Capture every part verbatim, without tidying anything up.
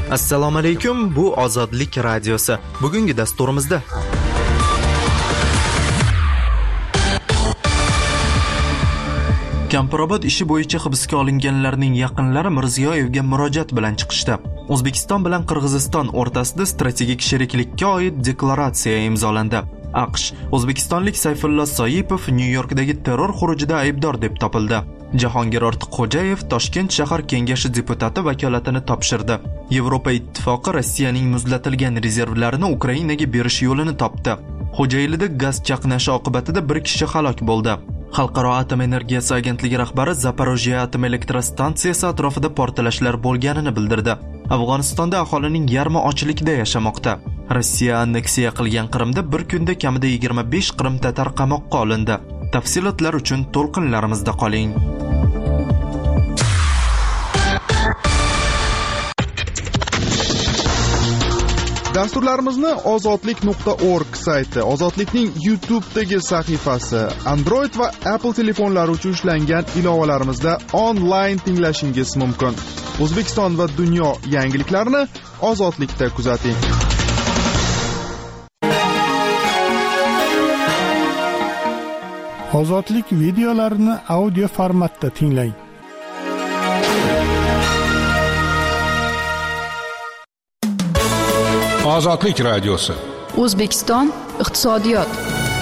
Assalomu alaykum, bu Ozodlik radiosi. Bugungi dasturimizda Kampirobod ishi bo'yicha hibsga olinganlarning yaqinlari Mirziyoyevga murojaat bilan chiqishdi. O'zbekiston bilan Qirg'iziston o'rtasida strategik sheriklikka oid deklaratsiya imzolandi. AQSh O'zbekistonlik Sayfullo Soipov Nyu-Yorkdagi terror xurujida aybdor deb topildi. Jahongir Ortiqxo'jayev Toshkent shahar kengashi deputati vakolatini topshirdi. Yevropa Ittifoqi Rossiyaning muzlatilgan rezervlarini Ukrainaga berish yo'lini topdi. Xo'jaylida gaz chaqnashi oqibatida bir kishi halok bo'ldi. Xalqaro atom energiyasi agentligi rahbari Zaporojye atom elektrostansiyasi atrofida portlashlar bo'lganini bildirdi. Afg'onistonda aholining yarmi ochlikda yashamoqda. Rossiya anneksiya qilgan Qrimda bir kunda kamida yigirma besh Qrim tatar qamoqqa olindi. Tafsilotlar uchun to'lqinlarimizda qoling. Dasturlarimizni ozodlik nuqta org sayti, Ozodlikning YouTube'dagi sahifasi, Android va Apple telefonlari uchun ishlangan ilovalarimizda onlayn tinglashingiz mumkin. O'zbekiston va dunyo yangiliklarini Ozodlikda kuzating. Ozodlik videolarini audio formatda tinglang. Ozodlik radiosi. O'zbekiston iqtisodiyot.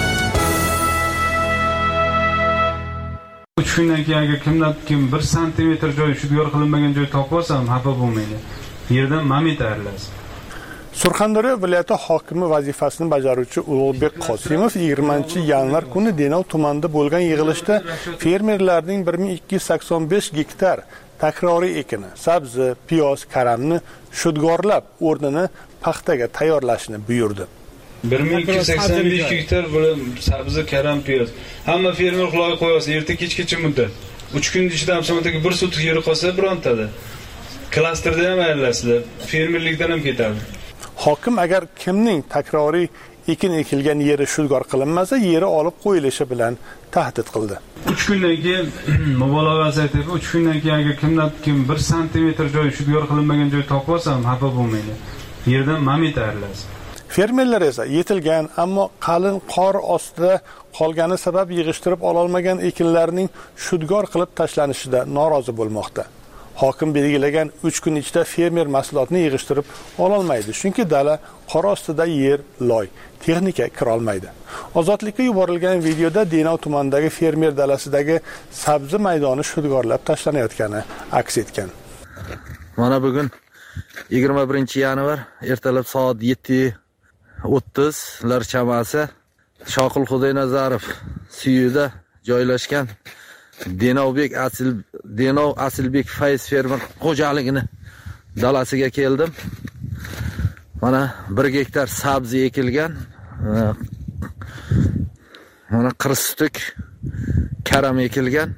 uch kundan keyin agar kimdan kim bir santimetr joy shudgor qilinmagan joy topib olsam, xafa bo'lmaydi. Yerdan mamit ayrilasiz. Surxondaryo viloyati hokimi vazifasini bajaruvchi Ulug'bek Qosimov yigirmanchi yanvar kuni Denov tumanida bo'lgan yig'ilishda fermerlarning bir ming ikki yuz sakson besh gektar takroriy ekini, sabzi, piyoz, karamni shudgorlab, o'rnini paxtaga tayyorlashni buyurdi. bir ming ikki yuz sakson besh gektar bilan sabzi, karam, piyoz. Hamma fermer quloq qo'yasa, erta kechgacha muddat. uch kun ichida hamsomatga bir sutik yeri qolsa birontada. Klasterda ham ayrilasizlar, fermerlikdan ham ketadi. Hokim agar kimning takroriy ekin ekilgan yeri shudgor qilinmasa, yeri olib qo'yilishi bilan tahdid qildi. uch kundan keyin mubolag'asi aytib, uch kundan keyin agar kimdan kim bir santimetr joy shudgor qilinmagan joy topib olsam, xafa bo'lmaydi. Yerdan mamit ayrilasiz. Fermerlar esa yetilgan, ammo qalin qor ostida qolgani sabab yig'ishtirib ololmagan ekinlarning shudgor qilib tashlanishida norozi bo'lmoqda. Hokim belgilagan uch kun ichida fermer mahsulotni yig'ishtirib ololmaydi, chunki dala qor ostida yer loy, texnika kira olmaydi. Ozodlikka yuborilgan videoda Denov tumanidagi fermer dalasidagi sabzi maydoni shudgorlab tashlanayotgani aks etgan. Mana bugun yigirma birinchi yanvar ertalab soat yetti o'ttiz lar chamasi Shoqil Xudoynazarov suyida joylashgan Denovbek Asil Denov Asilbek Fayz fermer xo'jaligini dalasiga keldim. Mana bir gektar sabzi ekilgan. Mana qirq stuk karam ekilgan.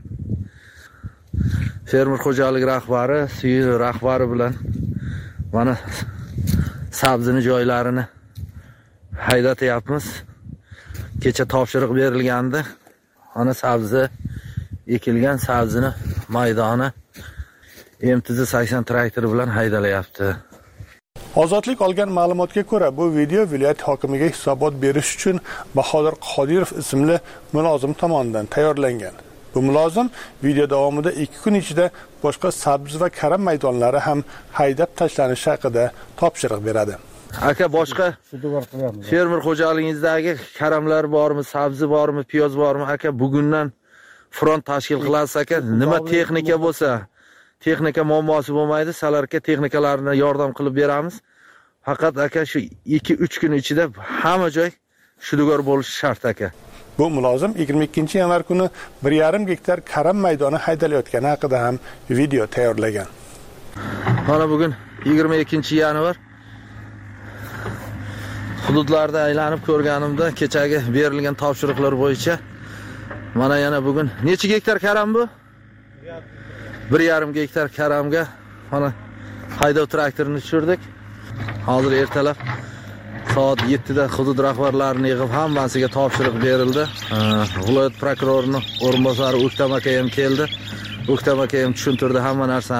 Fermer xo'jalik rahbari, suyi rahbari bilan mana sabzini joylarini haydatyapmiz. Kecha topshiriq berilgandi. Ana sabzi ekilgan sabzini maydoni M T Z sakson traktori bilan haydalayapti. Ozodlik olgan ma'lumotga ko'ra, bu video viloyat hokimiga hisobot berish uchun Bahodir Qodirov ismli mulozim tomonidan tayyorlangan. Bu mulozim video davomida ikki kun ichida boshqa sabzi va karam maydonlari ham haydab tashlanishi haqida topshiriq beradi. Aka, boshqa fermer xo'jaligingizdagi karamlar bormi, sabzi bormi, piyoz bormi? Aka, bugundan front tashkil qilasiz aka. Nima texnika bo'lsa, texnika muammosi bo'lmaydi. Salarga texnikalarni yordam qilib beramiz. Faqat aka shu ikki uch kun ichida hamma joy shudgor bo'lishi shart aka. Bu mulozim yigirma ikkinchi yanvar kuni bir yarim gektar karam maydoni haydalayotgani haqida ham video tayyorlagan. Mana bugun yigirma ikkinchi yanvar hududlarda aylanib ko'rganimda kechagi berilgan topshiriqlar bo'yicha mana yana bugun necha gektar karam bu? bir yarim gektar karamga mana haydov traktorini tushirdik. Hozir ertalab soat yettida hudud rahbarlarini yig'ib hammasiga topshiriq berildi. Viloyat prokurorining o'rinbosari O'ktam aka ham keldi. O'ktam aka ham tushuntirdi hamma narsani.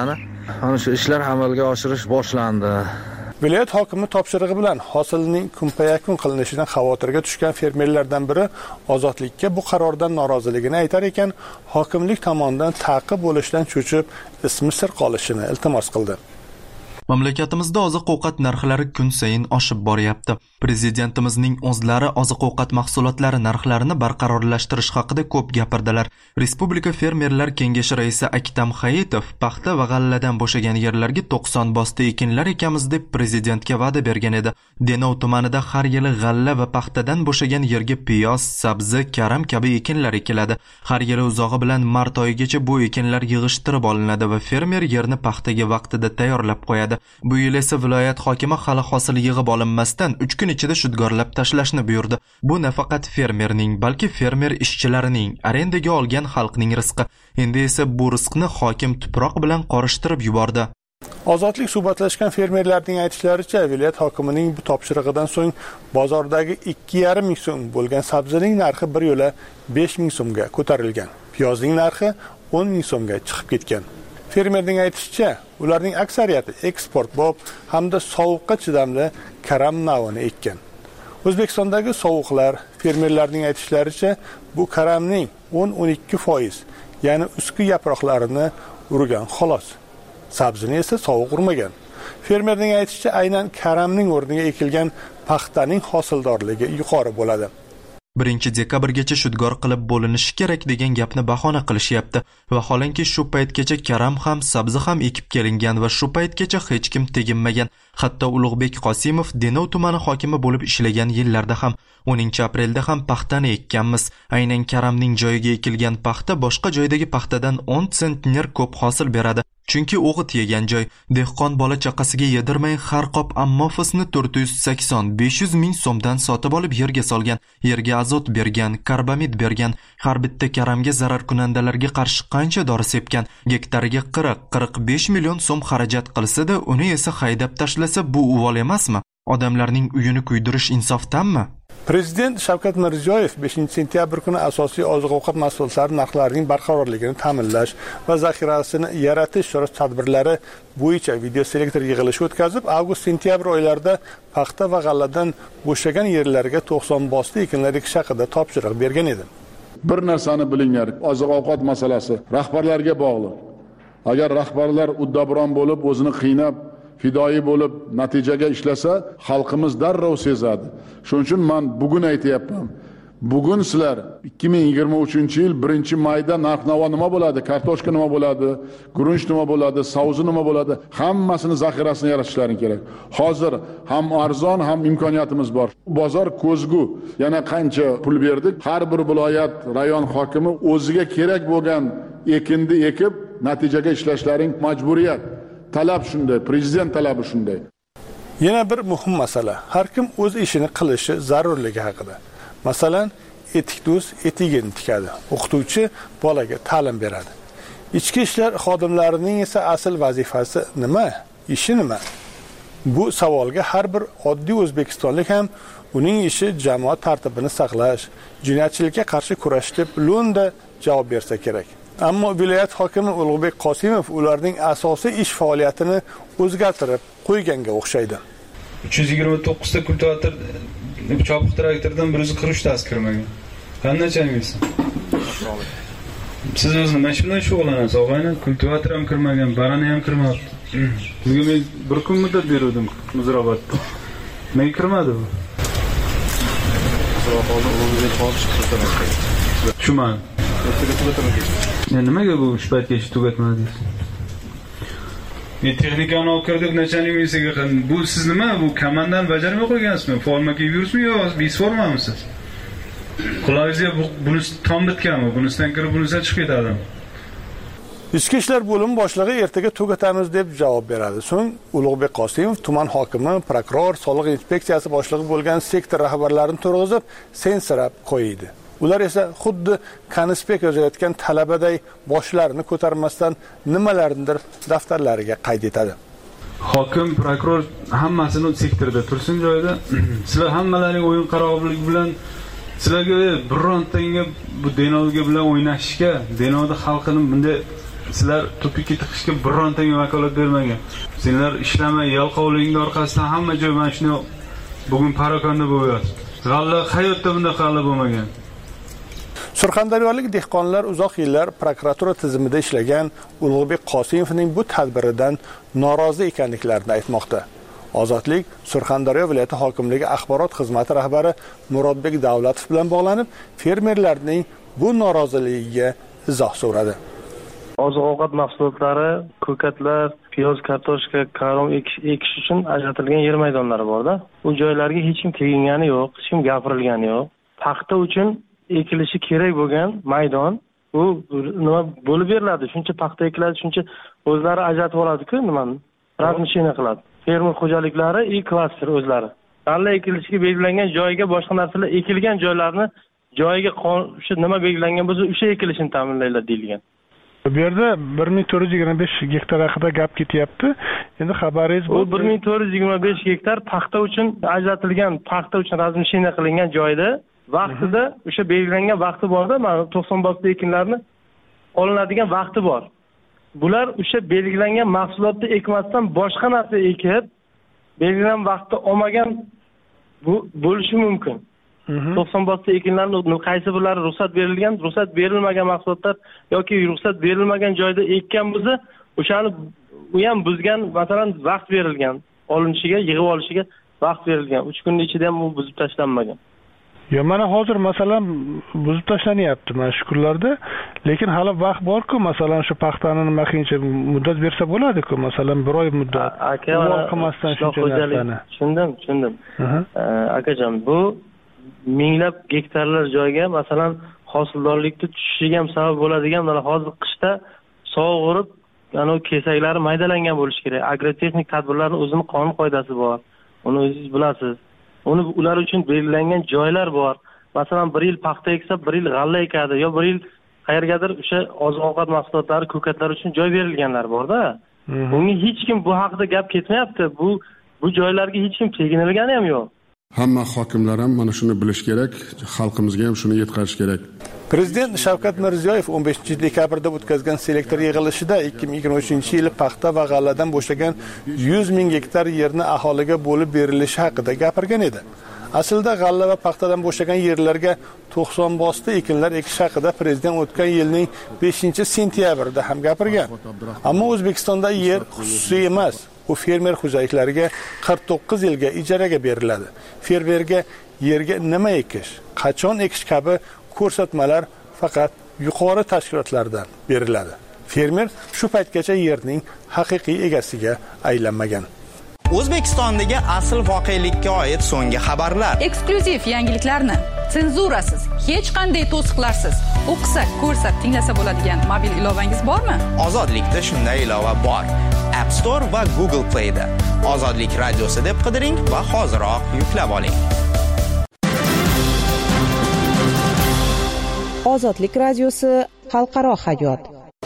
Ana shu ishlar amalga oshirish boshlandi. Viloyat hokimi topshirig'i bilan hosilning kunpayakun qilinishidan xavotirga tushgan fermerlardan biri Ozodlikka bu qarordan noroziligini aytar ekan, hokimlik tomonidan ta'qib bo'lishdan cho'chib, ismi sir qolishini iltimos qildi. Mamlakatimizda oziq-ovqat narxlari kun sayin oshib boryapti. Prezidentimizning o'zlari oziq-ovqat mahsulotlari narxlarini barqarorlashtirish haqida ko'p gapirdilar. Respublika Fermerlar Kengashi raisi Aktam Hayitov paxta va g'alladan bo'shagan yerlarga to'qson bosta ekinlar ekamiz deb prezidentga va'da bergan edi. Denov tumanida har yili g'alla va paxtadan bo'shagan yerga piyoz, sabzi, karam kabi ekinlar ekiladi. Har yili uzog'i bilan mart oyigacha bu ekinlar yig'ishtirib olinadi va fermer yerni paxtaga vaqtida tayyorlab qo'yadi. Bu yil esa viloyat hokimi hali hosil yig'ib olinmasdan uch kun ichida shudgorlab tashlashni buyurdi. Bu nafaqat fermerning, balki fermer ishchilarining, arendaga olgan xalqning rizqi. Endi esa bu rizqni hokim tuproq bilan qorishtirib yubordi. Ozodlik suhbatlashgan fermerlarning aytishlaricha, viloyat hokimining bu topshirig'idan so'ng bozordagi ikki yarim ming so'm bo'lgan sabzining narxi bir yo'la besh ming so'mga ko'tarilgan. Piyozning narxi o'n ming so'mga chiqib ketgan. Fermerning aytishicha, ularning aksariyati eksport bo'b hamda sovuqqa chidamli karam navini ekkan. O'zbekistondagi sovuqlar fermerlarning aytishlaricha, bu karamning o'n o'n ikki foiz, ya'ni ustki yaproqlarini urgan xolos. Sabzini esa sovuq urmagan. Fermerning aytishicha, aynan karamning o'rniga ekilgan paxtaning hosildorligi yuqori bo'ladi. birinchi dekabrgacha shudgor qilib bo'linishi kerak degan gapni bahona qilishyapti. Vaholanki shu paytgacha karam ham, sabzi ham ekib kelingan va shu paytgacha hech kim teginmagan. Hatto Ulug'bek Qosimov Denov tumani hokimi bo'lib ishlagan yillarda ham o'ninchi aprelda ham paxtani ekkanmiz. Aynan karamning joyiga ekilgan paxta boshqa joydagi paxtadan o'n sentner ko'p hosil beradi. Chunki o'g'it yegan joy, dehqon bola chaqasiga yedirmay har qop ammofisni to'rt yuz sakson besh yuz ming so'mdan sotib olib yerga solgan, yerga azot bergan, karbamid bergan, har bitta karamga zarar kunandalarga qarshi qancha dori sepgan, gektariga qirq qirq besh million so'm xarajat qilsa-da, uni esa haydab tashlasa, bu uvol emasmi? Odamlarning uyini kuydirish insofdanmi? Prezident Shavkat Mirziyoyev beshinchi sentyabr kuni asosiy oziq-ovqat mahsulotlari narxlarining barqarorligini ta'minlash va zaxirasini yaratish chora-tadbirlari bo'yicha video selektor yig'ilishi o'tkazib, avgust-sentyabr oylarida paxta va g'alladan bo'shagan yerlarga to'qson bosta ekinlar ekish haqida topshiriq bergan edi. Bir narsani bilinglar, oziq-ovqat masalasi rahbarlarga bog'liq. Agar rahbarlar uddaburon bo'lib, o'zini qiynab fidoyi bo'lib natijaga ishlasa, xalqimiz darrov sezadi. Shuning uchun men bugun aytayapman. Bugun sizlar ikki ming yigirma uchinchi yil birinchi mayda narx-navo nima bo'ladi, kartoshka nima bo'ladi, guruch nima bo'ladi, savzi nima bo'ladi, hammasini zaxirasini yaratishlaring kerak. Hozir ham arzon, ham imkoniyatimiz bor. Bozor ko'zgu. Yana qancha pul berdik? Har bir viloyat rayon hokimi o'ziga kerak bo'lgan ekinni ekib, natijaga ishlashlaring majburiyat. Talab shunday, prezident talabi shunday. Yana bir muhim masala, har kim o'z ishini qilishi zarurligi haqida. Masalan, etikdo'z etigini tikadi, o'qituvchi bolaga ta'lim beradi. Ichki ishlar xodimlarining esa asl vazifasi nima? Ishi nima? Bu savolga har bir oddiy o'zbekistonlik ham uning ishi jamoat tartibini saqlash, jinoyatchilikka qarshi kurash deb lo'nda javob bersa kerak. Ammo viloyat hokimi Ulug'bek Qosimov ularning asosiy ish faoliyatini o'zgartirib qo'yganga o'xshaydi. uch yuz yigirma to'qqiz ta kultivator chopiq traktordan bir yuz qirq uch tasi kirmagan. Qanday changyapsiz? Siz o'zingiz mana shu bilan shug'ullanasiz, og'ayni, kultivator ham kirmagan, barani ham kirmabdi. Sizga men bir kun muddat berdim Muzrabotda. Nega kirmadi bu? Tushman. Yani nimaga bu uch paytgacha tugatmadingiz? Men texnikani olib kirdik, nachalnik misiga qildim. Bu siz nima? Bu komandan bajarmay qo'ygansizmi? Forma kiyib yuribsizmi yo biz formamisiz? Qulog'ingizga buni tom bitganmi? Bunisidan kirib bunisidan chiqib ketadi. Ichki ishlar bo'limi boshlig'i ertaga tugatamiz deb javob beradi. So'ng Ulug'bek Qosimov tuman hokimi, prokuror, soliq inspeksiyasi boshlig'i bo'lgan sektor rahbarlarini turg'izib, sensirab qo'ydi. Ular esa xuddi konspekt yozayotgan talabaday boshlarini ko'tarmasdan nimalarnidir daftarlariga qayd etadi. Hokim, prokuror hammasini sektorda tursin joyida. Sizlar hammalaring o'yin qaroqlik bilan sizlarga birontanga bu Denovga bilan o'ynashishga, Denovda xalqini bunday Sizlar tupikka tiqishga birontaga vakolat bermagan. Senlar ishlamay yalqovliging orqasidan hamma joy mana shuni bugun parokanda bo'lyapti. G'alla hayotda bunday g'alla bo'lmagan. Surxondaryolik dehqonlar uzoq yillar prokuratura tizimida ishlagan Ulug'bek Qosimovning bu tadbiridan norozi ekanliklarini aytmoqda. Ozodlik Surxondaryo viloyati hokimligi axborot xizmati rahbari Murodbek Davlatov bilan bog'lanib, fermerlarning bu noroziligiga izoh so'radi. Oziq-ovqat mahsulotlari, ko'katlar, piyoz, kartoshka, karom ekish uchun ajratilgan yer maydonlari bor-da. U joylarga hech kim tegingani yo'q, hech kim gapirilgani yo'q. Paxta uchun ekilishi kerak bo'lgan maydon u nima bo'lib beriladi? Shuncha paxta ekiladi, shuncha o'zlari ajratib oladi-ku, nimani? Razmishina qiladi. Fermer xo'jaliklari i klaster o'zlari. G'alla ekilishiga belgilangan joyga boshqa narsalar ekilgan joylarni joyiga shu nima belgilangan bo'lsa, o'sha ekilishini ta'minlaylar deyilgan. Bu yerda bir ming to'rt yuz yigirma besh gektar haqida gap ketyapti. Endi xabaringiz bu bir ming to'rt yuz yigirma besh gektar paxta uchun ajratilgan, paxta uchun razmishina qilingan joyda vaqtida o'sha belgilangan vaqti borda, mana to'qson bosli ekinlarni olinadigan vaqti bor. Bular o'sha belgilangan mahsulotni ekmasdan boshqa narsa ekib, belgilangan vaqtda olmagan bu bo'lishi mumkin. to'qson bosli ekinlarning qaysi birlari ruxsat berilgan, ruxsat berilmagan mahsulotlar yoki ruxsat berilmagan joyda ekkan bo'lsa, o'shani u ham buzgan, masalan, vaqt berilgan, olinishiga, yig'ib olishiga vaqt berilgan. uch kunning ichida ham u buzib tashlanmagan. Ya mana hozir masalan buzib tashlanyapti mana shu kunlarda, lekin hali vaqt bor-ku, masalan shu paxtani nima qilishga muddat bersa bo'ladi-ku, masalan bir oy muddat. Aka, tushundim, tushundim. Akajon, bu minglab gektarlar joyga, masalan, hosildorlikni tushishiga ham sabab bo'ladigan, mana hozir qishda sovug'irib, ana kesaklari maydalangan bo'lishi kerak. Agrotexnik tadbirlarning o'zining qonun qoidasi bor. Uni o'zingiz bilasiz. Uni ular uchun belgilangan joylar bor. Masalan, bir yil paxta eksa, bir yil g'alla ekadi, yo bir yil qayergadir o'sha oziq-ovqat mahsulotlari, ko'katlar uchun joy berilganlar bor-da. Bunga hech kim bu haqida gap ketmayapti. Bu bu joylarga hech kim teginilgani ham yo'q. Hamma hokimlar ham mana shuni bilish kerak, xalqimizga ham shuni yetkazish kerak. Prezident Shavkat Mirziyoyev o'n beshinchi dekabrda o'tkazgan selektor yig'ilishida ikki ming yigirma uchinchi yil paxta va g'alladan bo'shagan yuz ming gektar yerni aholiga bo'lib berilishi haqida gapirgan edi. Aslida g'alla va paxtadan bo'shagan yerlarga to'qson bosli ekinlar ekish haqida prezident o'tgan yilning beshinchi sentyabrida ham gapirgan. Ammo O'zbekistonda yer xususiy emas. U fermer xo'jaliklariga qirq to'qqiz yilga ijaraga beriladi. Fermerga yerga nima ekish, qachon ekish kabi ko'rsatmalar faqat yuqori tashkilotlardan beriladi. Fermer shu paytgacha yerning haqiqiy egasiga aylanmagan. O'zbekistondagi asl voqelikka oid so'nggi xabarlar. Eksklyuziv yangiliklarni senzurasiz, hech qanday to'siqlarsiz o'qisa, ko'rsa, tinglasa bo'ladigan mobil ilovangiz bormi? Ozodlikda shunday ilova bor. App Store va Google Play da. Ozodlik radiosi deb qidiring va hoziroq yuklab oling. Ozodlik radiosi xalqaro hayot.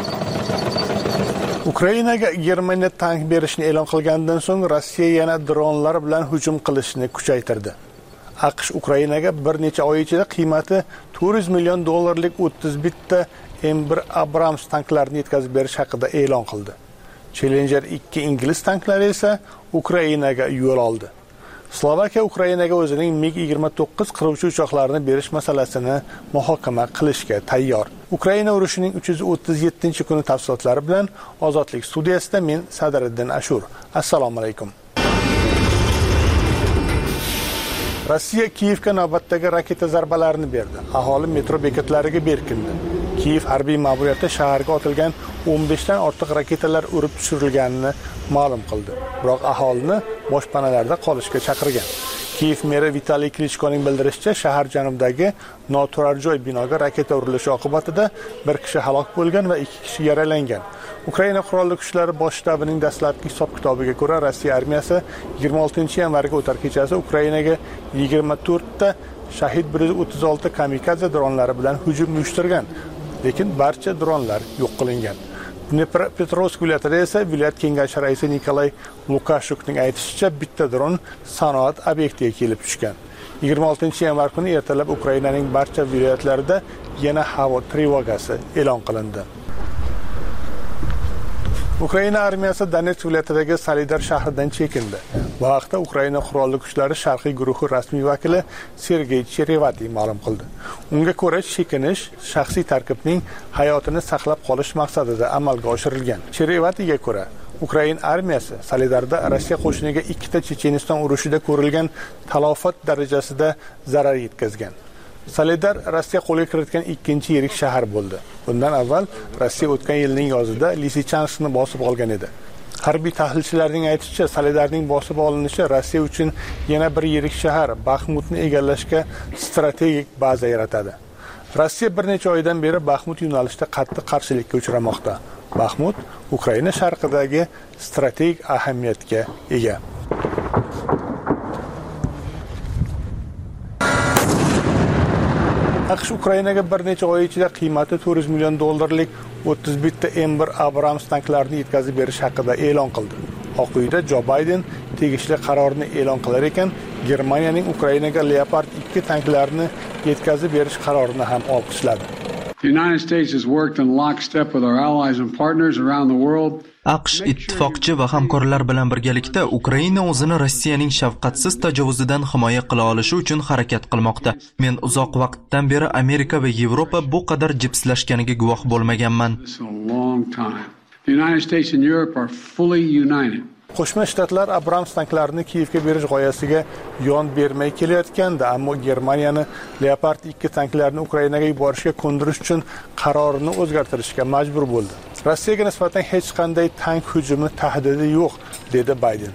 Ukrainaga Germaniya tank berishni e'lon qilgandan so'ng Rossiya yana dronlar bilan hujum qilishni kuchaytirdi. AQSh Ukrainaga bir necha oy ichida qiymati to'rt yuz million dollarlik o'ttiz bitta M bir Abrams tanklarini yetkazib berish haqida e'lon qildi. Challenger ikki ingliz tanklari esa Ukrainaga yo'l oldi. Slovakiya Ukrainaga o'zining MiG yigirma to'qqiz qiruvchi uchoqlarini berish masalasini muhokama qilishga tayyor. Ukraina urushining uch yuz o'ttiz yettinchi kuni tafsilotlari bilan Ozodlik studiyasida men Sadriddin Ashur. Assalomu alaykum. Rossiya Kiyevga navbatdagi raketa zarbalarini berdi. Aholi metro bekatlariga berkindi. Kiyev harbiy ma'muriyati shaharga otilgan o'n besh dan ortiq raketalar urib tushirilganini ma'lum qildi. Biroq aholini boshpanalarda qolishga chaqirgan. Kiyev meri Vitaliy Klichkoning bildirishicha, shahar janubidagi noturar joy binoga raketa urilishi oqibatida bir kishi halok bo'lgan va ikki kishi yaralangan. Ukraina qurolli kuchlari bosh shtabining dastlabki hisob-kitobiga ko'ra, Rossiya armiyasi yigirma oltinchi yanvarga o'tar kechasi Ukrainaga yigirma to'rtta Shahid bir yuz o'ttiz olti kamikadze dronlari bilan hujum uyushtirgan. Lekin barcha dronlar yo'q qilingan. Dnepropetrovsk viloyatida esa viloyat kengashi raisi Nikolay Lukashukning aytishicha, bitta dron sanoat obyektiga kelib tushgan. yigirma oltinchi yanvar kuni ertalab Ukrainaning barcha viloyatlarida yana havo trevogasi e'lon qilindi. Ukraina armiyasi Donetsk viloyatidagi Solidar shahridan chekindi. Bu haqda Ukraina qurolli kuchlari sharqiy guruhi rasmiy vakili Sergey Cherevati ma'lum qildi. Unga ko'ra, chekinish shaxsiy tarkibning hayotini saqlab qolish maqsadida amalga oshirilgan. Cherevatiga ko'ra, Ukraina armiyasi Solidarda Rossiya qo'shiniga ikkita Checheniston urushida ko'rilgan talofat darajasida zarar yetkazgan. Solidar Rossiya qo'lga kiritgan ikkinchi yirik shahar bo'ldi. Bundan avval Rossiya o'tgan yilning yozida Lisichanskni bosib olgan edi. Harbiy tahlilchilarning aytishicha, Solidarning bosib olinishi Rossiya uchun yana bir yirik shahar Bakhmutni egallashga strategik baza yaratadi. Rossiya bir necha oydan beri Bakhmut yo'nalishida qattiq qarshilikka uchramoqda. Bakhmut Ukraina sharqidagi strategik ahamiyatga ega. AQSh Ukrainaga bir necha oy ichida qiymati to'rt yuz million dollarlik o'ttiz bitta M bir Abrams tanklarini yetkazib berish haqida e'lon qildi. Oq uyda Jo Bayden tegishli qarorni e'lon qilar ekan, Germaniyaning Ukrainaga Leopard ikki tanklarini yetkazib berish qarorini ham olqishladi. The United States has worked in lockstep with our allies and partners around the world. AQSh ittifoqchi va hamkorlar bilan birgalikda Ukraina o'zini Rossiyaning shafqatsiz tajovuzidan himoya qila olishi uchun harakat qilmoqda. Men uzoq vaqtdan beri Amerika va Yevropa bu qadar jipslashganiga guvoh bo'lmaganman. The United States and Europe are fully united. Qo'shma Shtatlar Abrams tanklarini Kiyevga berish g'oyasiga yon bermay kelayotganda, ammo Germaniyani Leopard ikki tanklarini Ukrainaga yuborishga ko'ndirish uchun qarorini o'zgartirishga majbur bo'ldi. Rossiyaga nisbatan hech qanday tank hujumi tahdidi yo'q, dedi Bayden.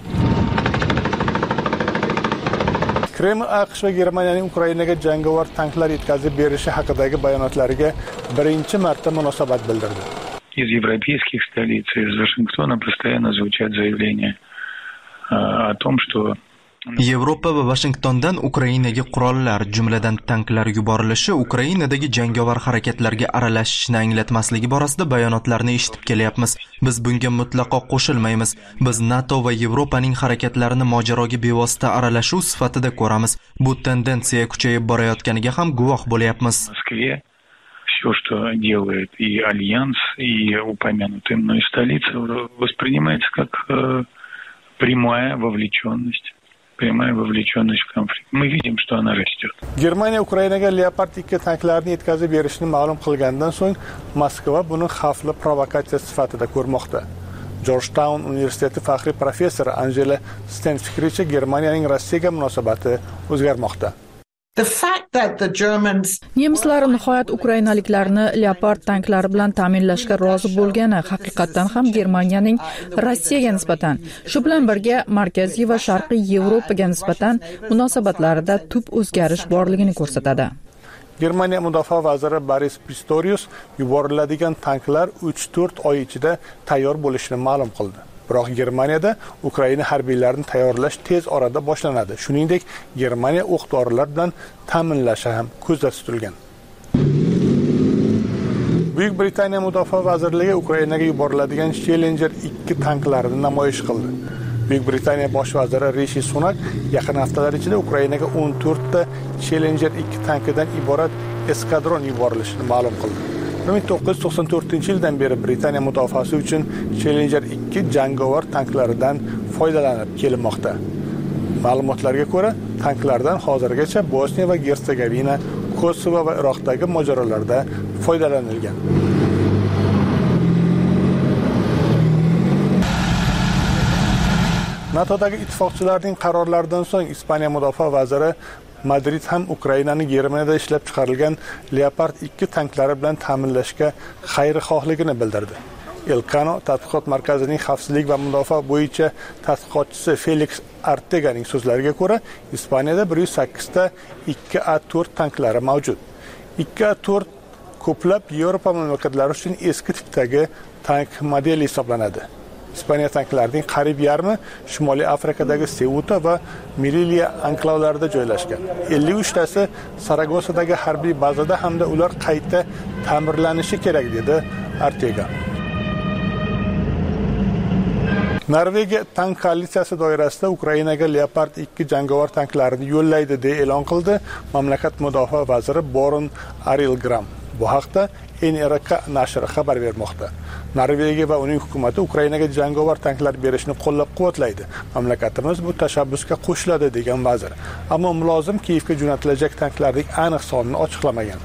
Kreml AQSh va Germaniyaning Ukrainaga jangovar tanklar yetkazib berishi haqidagi bayonotlariga birinchi marta munosabat bildirdi. Из европейских столиц, из Вашингтона постоянно звучат заявления о том, что Yevropa va Washingtondan Ukrainaga qurollar, jumladan tanklar yuborilishi Ukrainadagi jangovar harakatlarga aralashishni anglatmasligi borasida bayonotlarni eshitib kelyapmiz. Biz bunga mutlaqo qo'shilmaymiz. Biz NATO va Yevropaning harakatlarini mojaroga bevosita aralashuv sifatida ko'ramiz. Bu tendensiya kuchayib borayotganiga ham guvoh bo'lyapmiz. Все, что делает и Альянс, и упомянутые мной столицы, воспринимается как э, прямая вовлеченность. Прямая вовлеченность в конфликт. Мы видим, что она растет. Germaniya Ukrainaga Leopard ikki tanklarini yetkazib berishni ma'lum qilgandan so'ng Moskva buni xavfli provokatsiya sifatida ko'rmoqda. Georgetown universiteti faxriy professori Angela Sten fikricha, Germaniyaning Rossiyaga munosabati o'zgarmoqda. The fact that the Germans Nemislar nihoyat ukrainaliklarni Leopard tanklari bilan ta'minlashga rozi bo'lgani haqiqatan ham Germaniyaning Rossiyaga nisbatan, shu bilan birga Markaziy va Sharqiy Yevropaga nisbatan munosabatlarida tub o'zgarish borligini ko'rsatadi. Germaniya mudofaa vaziri Boris Pistorius yuboriladigan tanklar uch to'rt oy ichida tayyor bo'lishini ma'lum qildi. Biroq Germaniyada Ukraina harbiylarini tayyorlash tez orada boshlanadi. Shuningdek, Germaniya o'q-dorilar bilan ta'minlashi ham ko'zda tutilgan. Buyuk Britaniya Mudofaa vazirligi Ukrainaga yuboriladigan Challenger ikki tanklarini namoyish qildi. Buyuk Britaniya bosh vaziri Rishi Sunak yaqin haftalar ichida Ukrainaga o'n to'rt ta Challenger ikki tankidan iborat eskadron yuborilishini ma'lum qildi. bir ming to'qqiz yuz to'qson to'rtinchi yildan beri Britaniya mudofaasi uchun Challenger ikki jangovar tanklaridan foydalanib kelinmoqda. Ma'lumotlarga ko'ra, tanklardan hozirgacha Bosniya va Gersegovina, Kosovo va Iroqdagi mojarolarda foydalanilgan. NATOdagi ittifoqchilarning qarorlaridan so'ng Ispaniya mudofaa vaziri Madrid ham Ukrainani Germaniyada ishlab chiqarilgan Leopard ikki tanklari bilan ta'minlashga xayrixohligini bildirdi. Elcano tadqiqot markazining xavfsizlik va mudofaa bo'yicha tadqiqotchisi Felix Arteganing so'zlariga ko'ra, Ispaniyada bir yuz sakkiz ta ikki A to'rt tanklari mavjud. ikki A to'rt ko'plab Yevropa mamlakatlari uchun eski tipdagi tank modeli hisoblanadi. Ispaniya tanklarining qariyb yarmi Shimoliy Afrikadagi Ceuta va Melilla anklavlarida joylashgan. ellik uch tasi Saragosadagi harbiy bazada hamda ular qayta ta'mirlanishi kerak, dedi Artega. Norvegiya tank koalitsiyasi doirasida Ukrainaga Leopard ikki jangovar tanklarini yo'llaydi deb e'lon qildi mamlakat mudofaa vaziri Boron Arilgram. Bu haqda N R K nashri xabar bermoqda. Norvegiya va uning hukumati Ukrainaga jangovar tanklar berishni qo'llab-quvvatlaydi. Mamlakatimiz bu tashabbusga qo'shiladi degan vazir. Ammo mulozim Kiyevga jo'natilajak tanklarning aniq sonini ochiqlamagan.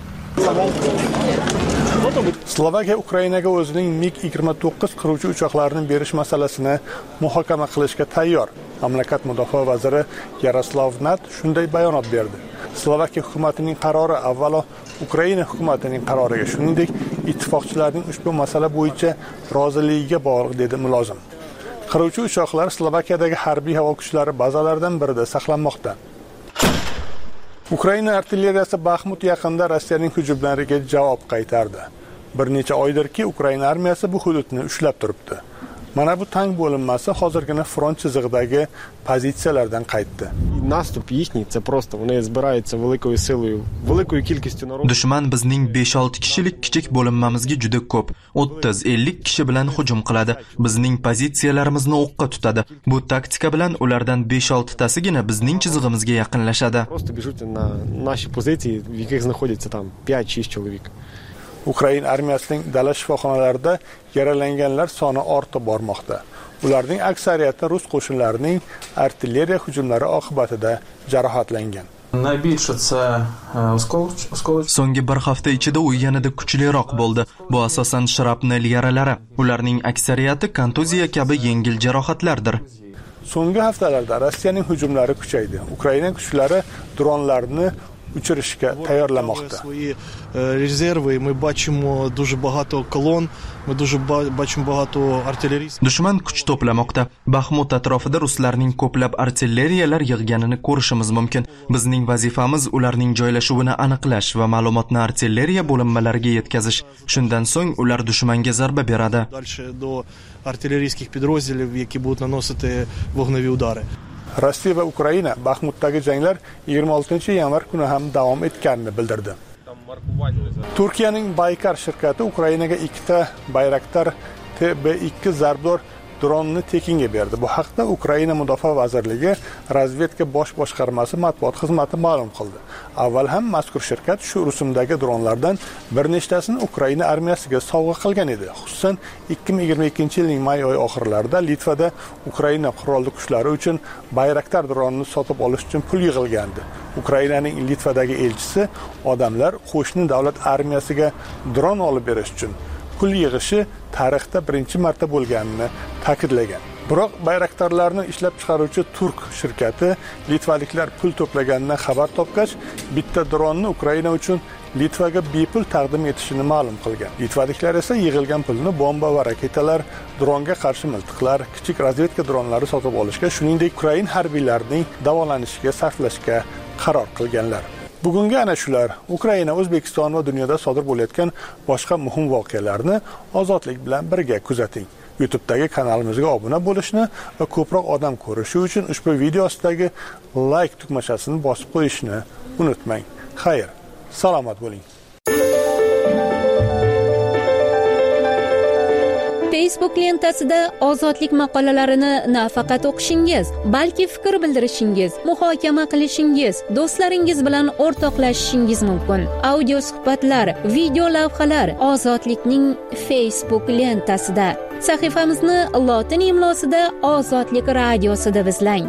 Slovakiya Ukrainaga o'zining MiG yigirma to'qqiz qiruvchi uchoqlarini berish masalasini muhokama qilishga tayyor. Mamlakat mudofaa vaziri Yaroslav Nat shunday bayonot berdi. Slovakiya hukumatining qarori avvalo Ukraina hukumatining qaroriga, shuningdek, ittifoqchilarning ushbu masala bo'yicha roziligiga bog'liq dedi mulozim. Qiruvchi uchoqlar Slovakiyadagi harbiy havo kuchlari bazalaridan birida saqlanmoqda. Ukraina artilleriyasi Baxmut yaqinida Rossiyaning hujumlariga javob qaytardi. Bir necha oydirki, Ukraina armiyasi bu hududni ushlab turibdi. Mana bu tank bo'linmasi hozirgina front chizig'idagi pozitsiyalardan qaytdi. Nastup їхній це просто вони збираються великою силою, великою кількістю народу. Dushman bizning besh olti kishilik kichik bo'linmamizga juda ko'p, o'ttiz ellik kishi bilan hujum qiladi. Bizning pozitsiyalarimizni o'qqa tutadi. Bu taktika bilan ulardan besh olti tasigina bizning chizig'imizga yaqinlashadi. Просто біжуть на наші позиції, в яких знаходяться там п'ять шість чоловік. Ukraina armiyasining dala shifoxonalarida yaralanganlar soni ortib bormoqda. Ularning aksariyati rus qo'shinlarining artilleriya hujumlari oqibatida jarohatlangan. So'nggi bir hafta ichida u yanada kuchliroq bo'ldi. Bu asosan shrapnel yaralari. Ularning aksariyati kontuziya kabi yengil jarohatlardir. So'nggi haftalarda Rossiyaning hujumlari kuchaydi. Ukraina kuchlari dronlarni uchirishga tayyorlamoqda. Свої резерви, ми бачимо дуже багато колон, ми дуже бачимо багато artilleriysk. Dushman kuch to'plamoqda. Baxmut atrofida ruslarning ko'plab artilleriyalar yig'ganini ko'rishimiz mumkin. Bizning vazifamiz ularning joylashuvini aniqlash va ma'lumotni artilleriya bo'linmalariga yetkazish. Shundan so'ng ular dushmanga zarba beradi. Дальше до артилерійських підрозділів, які будуть наносити вогневі удари. Rossiya va Ukraina Baxmutdagi janglar yigirma oltinchi yanvar kuni ham davom etganini bildirdi. Turkiyaning Baykar shirkati Ukrainaga ikkita Bayraktar T B ikki zarbdor dronni tekinga berdi. Bu haqda Ukraina Mudofaa vazirligi razvedka bosh boshqarmasi matbuot xizmati ma'lum qildi. Avval ham mazkur shirkat shu rusumdagi dronlardan bir nechtasini Ukraina armiyasiga sovg'a qilgan edi. Xususan, ikki ming yigirma ikkinchi yilning may oyi oxirlarida Litvada Ukraina qurolli kuchlari uchun Bayraktar dronini sotib olish uchun pul yig'ilgandi. Ukrainaning Litvadagi elchisi odamlar qo'shni davlat armiyasiga dron olib berish uchun pul yig'ishi tarixda birinchi marta bo'lganini ta'kidlagan. Biroq bayraktarlarni ishlab chiqaruvchi turk shirkati litvaliklar pul to'plaganidan xabar topgach, bitta dronni Ukraina uchun Litvaga bepul taqdim etishini ma'lum qilgan. Litvaliklar esa yig'ilgan pulni bomba va raketalar, dronga qarshi miltiqlar, kichik razvedka dronlari sotib olishga, shuningdek Ukrain harbiylarining davolanishiga sarflashga qaror qilganlar. Bugungi ana shular Ukraina, O'zbekiston va dunyoda sodir bo'layotgan boshqa muhim voqealarni ozodlik bilan birga kuzating. YouTube'dagi kanalimizga obuna bo'lishni va ko'proq odam ko'rishi uchun ushbu video ostidagi like tugmachasini bosib qo'yishni unutmang. Xayr, salomat bo'ling. Facebook lentasida ozodlik maqolalarini nafaqat o'qishingiz, balki fikr bildirishingiz, muhokama qilishingiz, do'stlaringiz bilan o'rtoqlashishingiz mumkin. Audio suhbatlar, video lavhalar Ozodlikning Facebook lentasida. Sahifamizni lotin imlosida Ozodlik radiosida izlang.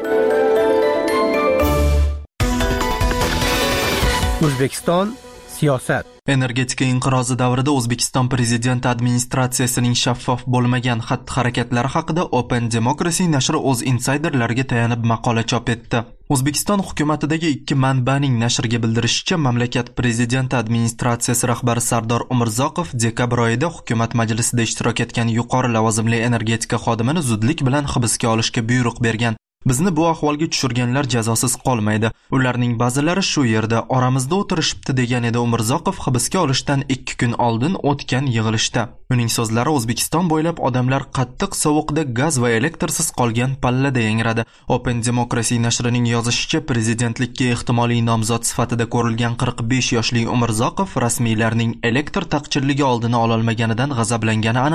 O'zbekiston siyosat. Energetika inqirozi davrida O'zbekiston prezidenti administratsiyasining shaffof bo'lmagan xatti-harakatlari haqida Open Democracy nashri o'z insiderlariga tayanib maqola chop etdi. O'zbekiston hukumatidagi ikki manbaning nashrga bildirishicha, mamlakat prezidenti administratsiyasi rahbari Sardor Umurzoqov dekabr oyida hukumat majlisida ishtirok etgan yuqori lavozimli energetika xodimini zudlik bilan hibsga olishga buyruq bergan. Bizni bu ahvolga tushirganlar jazosiz qolmaydi. Ularning ba'zilari shu yerda oramizda o'tirishibdi degan edi Umurzoqov hibsga olishdan ikki kun oldin o'tgan yig'ilishda. Uning so'zlari O'zbekiston bo'ylab odamlar qattiq sovuqda gaz va elektrsiz qolgan pallada yangradi. Open Democracy nashrining yozishicha, prezidentlikka ehtimoliy nomzod sifatida ko'rilgan qirq besh yoshli Umurzoqov rasmiylarning elektr taqchilligi oldini ololmaganidan g'azablangani aniq.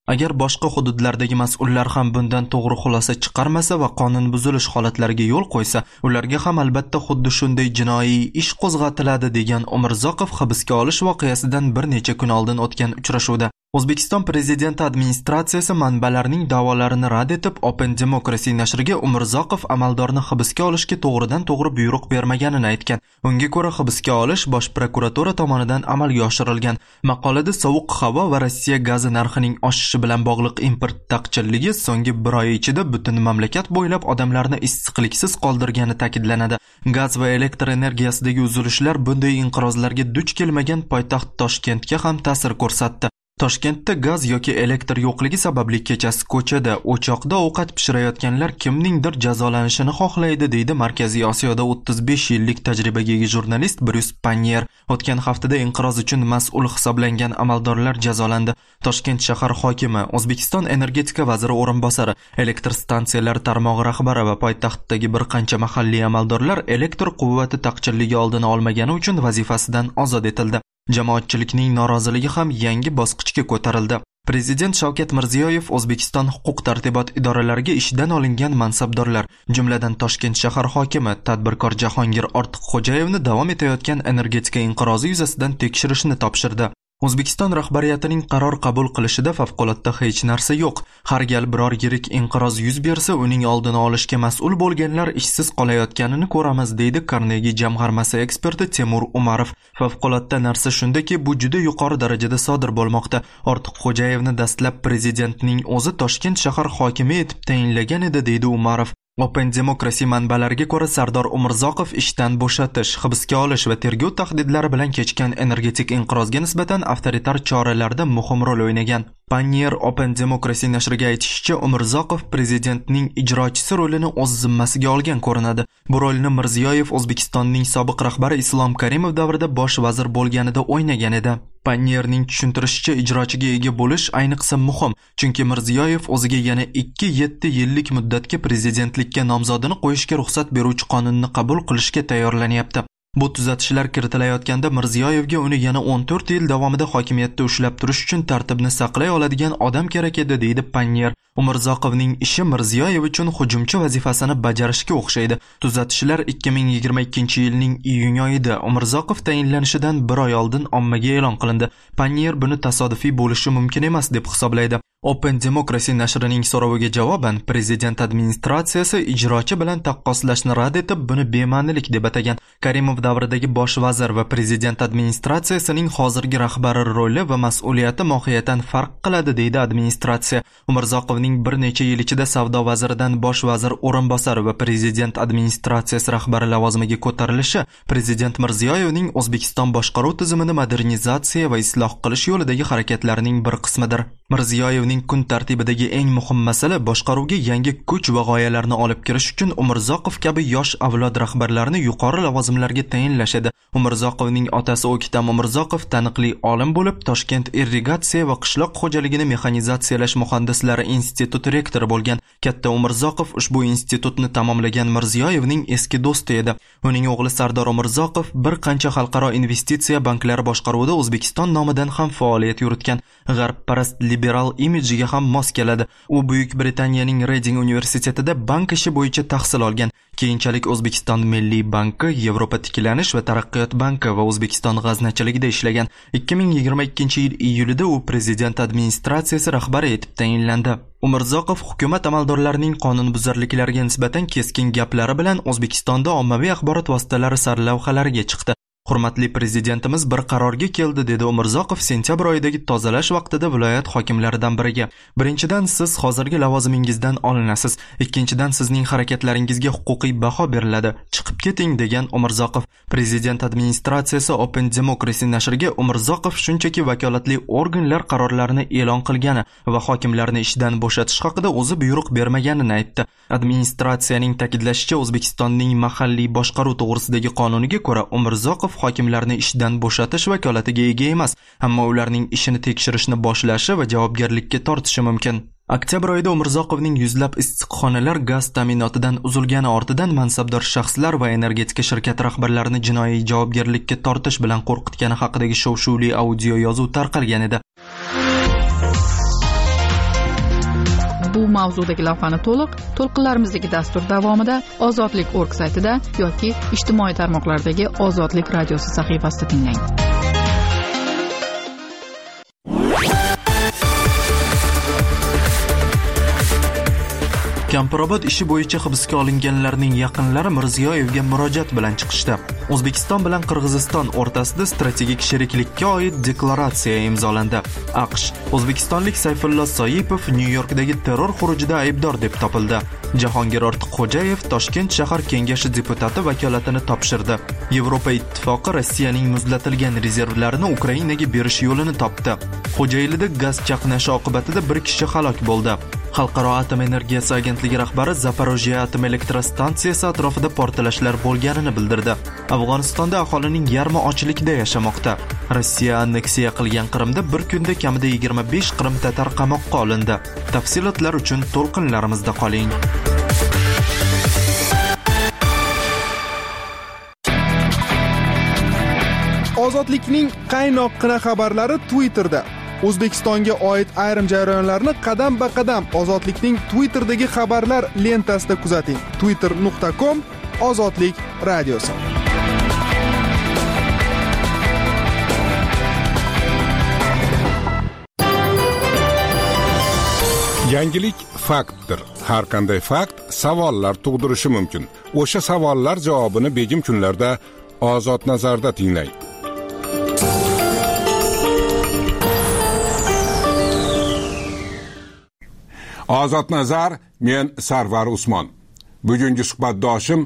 Agar boshqa hududlardagi mas'ullar ham bundan to'g'ri xulosa chiqarmasa va qonun buzilish holatlariga yo'l qo'ysa, ularga ham albatta xuddi shunday jinoiy ish qo'zg'atiladi, degan Umurzoqov hibsga olish voqeasidan bir necha kun oldin o'tgan uchrashuvda. O'zbekiston prezidenti administratsiyasi manbalarning da'volarini rad etib, Open Democracy nashriga Umurzoqov amaldorni hibsga olishga to'g'ridan to'g'ri buyruq bermaganini aytgan. Unga ko'ra hibsga olish Bosh prokuratura tomonidan amalga oshirilgan. Maqolada sovuq havo va Rossiya gazi narxining oshishi bilan bog'liq import taqchilligi so'nggi bir oy ichida butun mamlakat bo'ylab odamlarni issiqliksiz qoldirgani ta'kidlanadi. Gaz va elektr energiyasidagi uzilishlar bunday inqirozlarga duch kelmagan poytaxt Toshkentga ham ta'sir ko'rsatdi. Toshkentda gaz yoki elektr yo'qligi sababli kechasi ko'chada, o'choqda ovqat pishirayotganlar kimningdir jazolanishini xohlaydi, deydi Markaziy Osiyoda o'ttiz besh yillik tajribaga ega jurnalist Bryus Panyer. O'tgan haftada inqiroz uchun mas'ul hisoblangan amaldorlar jazolandi. Toshkent shahar hokimi, O'zbekiston energetika vaziri o'rinbosari, elektr stansiyalar tarmog'i rahbari va poytaxtdagi bir qancha mahalliy amaldorlar elektr quvvati taqchilligi oldini olmagani uchun vazifasidan ozod etildi. Jamoatchilikning noroziligi ham yangi bosqichga ko'tarildi. Prezident Shavkat Mirziyoyev O'zbekiston huquq-tartibot idoralariga ishdan olingan mansabdorlar, jumladan Toshkent shahar hokimi, tadbirkor Jahongir Ortiqxo'jayevni davom etayotgan energetika inqirozi yuzasidan tekshirishni topshirdi. O'zbekiston rahbariyatining qaror qabul qilishida favqulodda hech narsa yo'q. Har gal biror yirik inqiroz yuz bersa, uning oldini olishga mas'ul bo'lganlar ishsiz qolayotganini ko'ramiz, deydi Carnegie jamg'armasi eksperti Temur Umarov. Favqulodda narsa shundaki, bu juda yuqori darajada sodir bo'lmoqda. Ortiqxo'jayevni dastlab prezidentning o'zi Toshkent shahar hokimi etib tayinlagan edi, deydi Umarov. Open Democracy manbalariga ko'ra, Sardor Umurzoqov ishdan bo'shatish, hibsga olish va tergov tahdidlari bilan kechgan energetik inqirozga nisbatan avtoritar choralarda muhim rol o'ynagan. Panyer Open Democracy nashriga aytishicha, Umurzoqov prezidentning ijrochisi rolini o'z zimmasiga olgan ko'rinadi. Bu rolni Mirziyoyev O'zbekistonning sobiq rahbari Islom Karimov davrida bosh vazir bo'lganida o'ynagan edi. Panyerning tushuntirishicha, ijrochiga ega bo'lish ayniqsa muhim, chunki Mirziyoyev o'ziga yana ikki yetti yillik muddatga prezidentlikka nomzodini qo'yishga ruxsat beruvchi qonunni qabul qilishga tayyorlanyapti. Bu tuzatishlar kiritilayotganda Mirziyoyevga uni yana o'n to'rt yil davomida hokimiyatda ushlab turish uchun tartibni saqlay oladigan odam kerak edi, deydi Panyer. Umurzoqovning ishi Mirziyoyev uchun hujumchi vazifasini bajarishga o'xshaydi. Tuzatishlar ikki ming yigirma ikkinchi yilning iyun oyida Umurzoqov tayinlanishidan bir oy oldin ommaga e'lon qilindi. Panyer buni tasodifiy bo'lishi mumkin emas deb hisoblaydi. Open Democracy nashrining so'roviga javoban prezident administratsiyasi ijrochi bilan taqqoslashni rad etib, buni bema'nilik deb atagan. Karimov davridagi bosh vazir va prezident administratsiyasining hozirgi rahbari roli va mas'uliyati mohiyatan farq qiladi, deydi administratsiya. Umurzoqovning bir necha yil ichida savdo vaziridan bosh vazir o'rinbosari va prezident administratsiyasi rahbari lavozimiga ko'tarilishi prezident Mirziyoyevning O'zbekiston boshqaruv tizimini modernizatsiya va isloh qilish yo'lidagi harakatlarining bir qismidir. Mirziyoyevning kun tartibidagi eng muhim masala boshqaruvga yangi kuch va g'oyalarni olib kirish uchun Umurzoqov kabi yosh avlod rahbarlarini yuqori lavozimlarga tayinlash edi. Umurzoqovning otasi O'ktam Umurzoqov taniqli olim bo'lib, Toshkent irrigatsiya va qishloq xo'jaligini mexanizatsiyalash muhandislari instituti rektori bo'lgan. Katta Umurzoqov ushbu institutni tamomlagan Mirziyoyevning eski do'sti edi. Uning o'g'li Sardor Umurzoqov bir qancha xalqaro investitsiya banklari boshqaruvida O'zbekiston nomidan ham faoliyat yuritgan. G'arbparast liberal imejiga ham mos keladi. U Buyuk Britaniyaning Reading universitetida bank ishi bo'yicha tahsil olgan. Keyinchalik O'zbekiston Milliy banki, Yevropa tiklanish va taraqqiyot banki va O'zbekiston g'aznachiligida ishlagan. ikki ming yigirma ikkinchi yil iyulida u prezident administratsiyasi rahbari etib tayinlandi. Umurzoqov hukumat amaldorlarining qonunbuzarliklariga nisbatan keskin gaplari bilan O'zbekistonda ommaviy axborot vositalari sarlavhalariga chiqdi. Hurmatli prezidentimiz bir qarorga keldi, dedi Umurzoqov sentyabr oyidagi tozalash vaqtida viloyat hokimlaridan biriga. Birinchidan, siz hozirgi lavozimingizdan olinasiz. Ikkinchidan, sizning harakatlaringizga huquqiy baho beriladi. Chiqib keting, degan Umurzoqov. Prezident administratsiyasi Open Democracy nashriga Umurzoqov shunchaki vakolatli organlar qarorlarini e'lon qilgani va hokimlarni ishdan bo'shatish haqida o'zi buyruq bermaganini aytdi. Administratsiyaning ta'kidlashicha, O'zbekistonning mahalliy boshqaruv to'g'risidagi qonuniga ko'ra Umurzoqov hokimlarni ishdan bo'shatish vakolatiga ega emas, ammo ularning ishini tekshirishni boshlashi va javobgarlikka tortishi mumkin. Oktyabr oyida Umurzoqovning yuzlab issiqxonalar gaz ta'minotidan uzilgani ortidan mansabdor shaxslar va energetika shirkati rahbarlarini jinoiy javobgarlikka tortish bilan qo'rqitgani haqidagi shov-shuvli audio yozuv tarqalgan edi. Bu mavzudagi lavhani to'liq to'lqinlarimizdagi dastur davomida ozodlik nokta org saytida yoki ijtimoiy tarmoqlardagi Ozodlik radiosi sahifasida tinglang. Kampirobod ishi bo'yicha hibsga olinganlarning yaqinlari Mirziyoyevga murojaat bilan chiqishdi. O'zbekiston bilan Qirg'iziston o'rtasida strategik sheriklikka oid deklaratsiya imzolandi. AQSh o'zbekistonlik Sayfullo Soipov Nyu-Yorkdagi terror xurujida aybdor deb topildi. Jahongir Ortiqxo'jayev Toshkent shahar kengashi deputati vakolatini topshirdi. Yevropa ittifoqi Rossiyaning muzlatilgan rezervlarini Ukrainaga berish yo'lini topdi. Xo'jaylida gaz chaqnashi oqibatida bir kishi halok bo'ldi. Xalqaro atom energiyasi agentligi rahbari Zaporojye atom elektrostansiyasi atrofida portlashlar bo'lganini bildirdi. Afg'onistonda aholining yarmi ochlikda yashamoqda. Rossiya anneksiya qilgan Qrimda bir kunda kamida yigirma besh Qrim tatar qamoqqa olindi. Tafsilotlar uchun to'lqinlarimizda qoling. Ozodlikning qaynoqqina xabarlari Twitterda. O'zbekistonga oid ayrim jarayonlarni qadam-ba-qadam Ozodlikning Twitter'dagi xabarlar lentasida kuzating. twitter nuqta com Ozodlik radiosi. Yangilik faktdir. Har qanday fakt savollar tug'dirishi mumkin. O'sha savollar javobini begim kunlarda Ozod nazarda tinglang. Ozod nazar, men Sarvar Usmon. Bugungi suhbatdoshim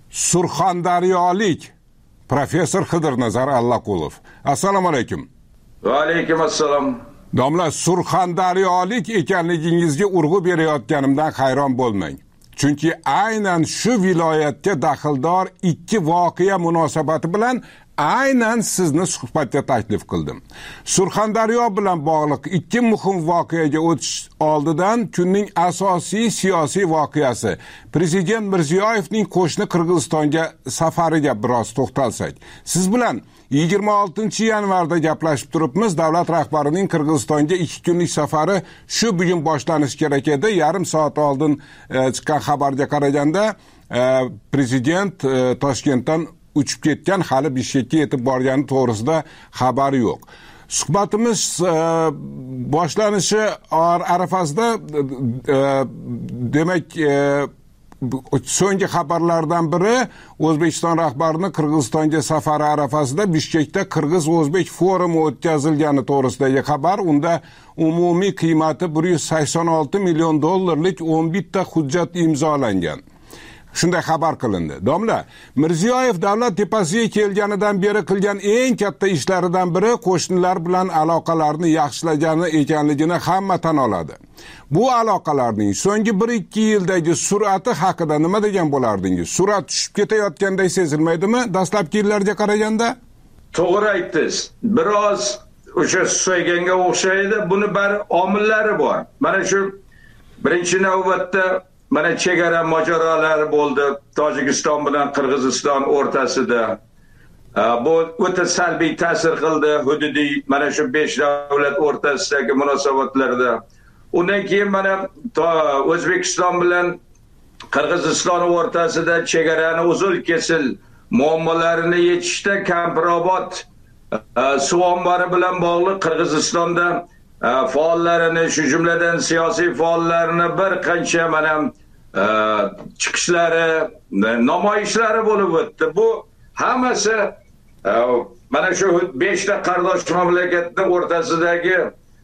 Surxondaryolik professor Xidirnazar Allaqulov. Assalomu alaykum. Va alaykum assalom. Domla, Surxondaryolik ekanligingizga urg'u berayotganimdan hayron bo'lmang. Chunki aynan shu viloyatga daxldor ikki voqea munosabati bilan aynan sizni suhbatga taklif qildim. Surxondaryo bilan bog'liq ikki muhim voqeaga o'tish oldidan kunning asosiy siyosiy voqeasi Prezident Mirziyoyevning qo'shni Qirg'izistonga safariga biroz to'xtalsak. Siz bilan yigirma oltinchi yanvarda gaplashib turibmiz. Davlat rahbarining Qirg'izistonga ikki kunlik safari shu bugun boshlanishi kerak edi. Yarim soat oldin e, chiqqan xabarga qaraganda e, prezident e, Toshkentdan uchib ketgan, hali Bishkekka yetib borgani to'g'risida xabar yo'q. Suhbatimiz e, boshlanishi arafasida e, demak e, so'nggi xabarlardan biri O'zbekiston rahbarining Qirg'izistonga safari arafasida Bishkekda Qirg'iz-O'zbek forumi o'tkazilgani to'g'risidagi xabar. Unda umumiy qiymati bir yuz sakson olti million dollarlik o'n bitta hujjat imzolangan. Shunday xabar qilindi. Domla, Mirziyoyev davlat tepasiga kelganidan beri qilgan eng katta ishlaridan biri qo'shnilar bilan aloqalarni yaxshilagani ekanligini hamma tan oladi. Bu aloqalarning so'nggi bir ikki yildagi sur'ati haqida nima degan bo'lardingiz? Surat tushib ketayotganday sezilmaydimi dastlabki yillarga qaraganda? To'g'ri aytdingiz. Biroz o'sha so'yganga o'xshaydi. Buni bir omillari bor. Mana shu birinchi navbatda mana chegara mojarolari bo'ldi Tojikiston bilan Qirg'iziston o'rtasida. Bu o'ta salbiy ta'sir qildi hududiy mana shu besh davlat o'rtasidagi munosabatlarda. Undan keyin mana O'zbekiston bilan Qirg'iziston o'rtasida chegarani uzul kesil muammolarini yechishda Kampirobod suv ombori bilan bog'liq Qirg'izistonda faollarini, shu jumladan siyosiy faollarini bir qancha mana chiqishlari, namoyishlari bo'lib o'tdi. Bu hammasi mana shu beshta qardosh mamlakatning o'rtasidagi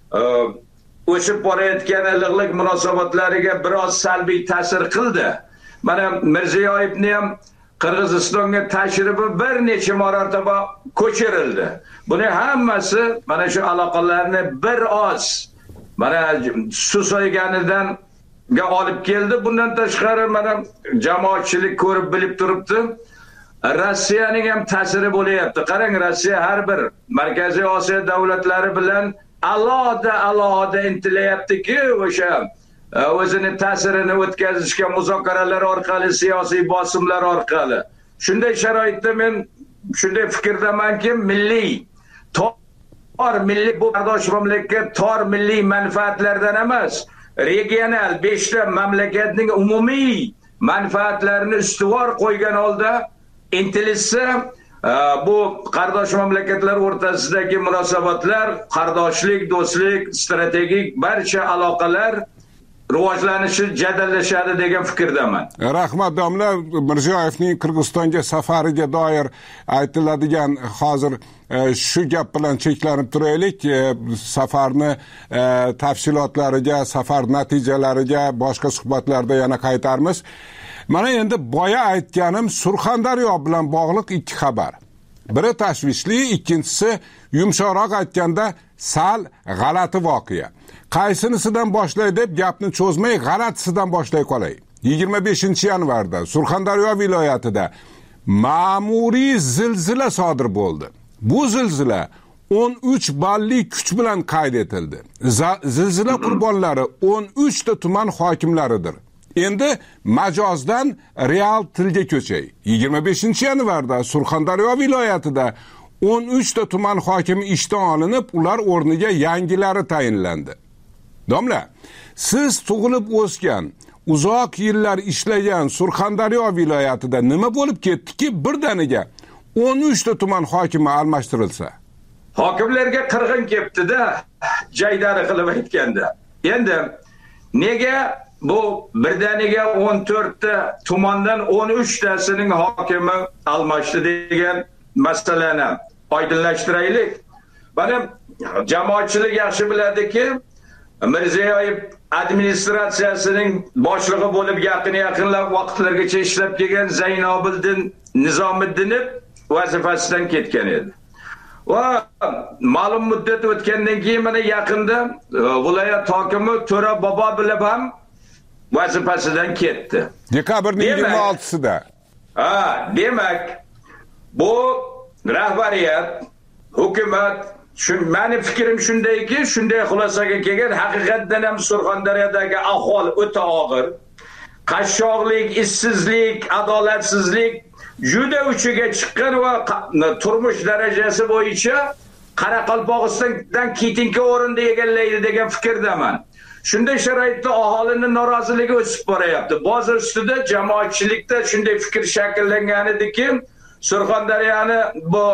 o'sib borayotgan iliqlik munosabatlariga biroz salbiy ta'sir qildi. Mana Mirziyoyevni ham Qirg'izistonga tashrifi bir necha marotaba ko'chirildi. Buni hammasi mana shu aloqalarni bir oz mana susayganidan ga olib keldi. Bundan tashqari mana jamoatchilik ko'rib bilib turibdi. Rossiyaning ham ta'siri bo'layapti. Qarang, Rossiya har bir Markaziy Osiyo davlatlari bilan alohida alohida intilayaptiki, o'sha o'zini ta'sirini o'tkazishga muzokaralar orqali, siyosiy bosimlar orqali. Shunday sharoitda men shunday fikrdamanki, milliy tor milliy bu qardosh mamlakat tor milliy manfaatlardan emas, regional beshta mamlakatning umumiy manfaatlarini ustuvor qo'ygan holda intilishsa, bu qardosh mamlakatlar o'rtasidagi munosabatlar, qardoshlik, do'stlik, strategik barcha aloqalar rivojlanishi jadallashadi degan fikrdaman. Rahmat domla, Mirziyoyevning Qirg'izistonga safariga doir aytiladigan hozir shu gap bilan cheklanib turaylik. Safarni tafsilotlariga, safar natijalariga boshqa suhbatlarda yana qaytarmiz. Mana endi boya aytganim Surxondaryo bilan bog'liq ikki xabar. Biri tashvishli, ikkinchisi yumshoqroq aytganda sal g'alati voqea. Qaysinisidan boshlay deb gapni cho'zmay g'alatisidan boshlay qolay. yigirma beshinchi yanvarda Surxondaryo viloyatida ma'muriy zilzila sodir bo'ldi. Bu zilzila o'n uch balli kuch bilan qayd etildi. Zilzila qurbonlari o'n uch ta tuman hokimlaridir. Endi majozdan real tilga ko'chay. yigirma beshinchi yanvarda Surxondaryo viloyatida o'n uch ta tuman hokimi ishdan olinib, ular o'rniga yangilari tayinlandi. Domla, siz tug'ilib o'sgan, uzoq yillar ishlagan Surxondaryo viloyatida nima bo'lib ketdiki, birdaniga o'n uch ta tuman hokimi almashtirilsa? Hokimlarga qirg'in ketdi-da, jaydari qilib aytganda. Endi nega bu birdaniga o'n to'rt ta tumandan o'n uch tasining hokimi almashdi degan masalani oydinlashtiraylik. Mana jamoatchilik yaxshi biladiki, Mirziyoyev administratsiyasining boshlig'i bo'lib yaqin yaqinlab vaqtlargacha ishlab kelgan Zaynobiddin Nizomiddinov vazifasidan ketgan edi. Va ma'lum muddat o'tgandan keyin mana yaqinda viloyat hokimi To'ra Bobo bilib ham vazifasidan ketdi. Dekabrning yigirma oltisida. Ha, demak, bu rahbariyat, hukumat, Shun meni fikrim shundayki, shunday xulosaga kelgan, haqiqatdan ham Surxondaryodagi ahvol o'ta og'ir. Qashshoqlik, ishsizlik, adolatsizlik juda uchiga chiqqan va turmush darajasi bo'yicha Qoraqalpog'istondan ketinki o'rinda egallaydi degan fikrdaman. Shunday sharoitda aholining noroziligi o'sib boryapti. Bozor ustida jamoatchilikda shunday fikr shakllangan ediki, Surxondaryoni bu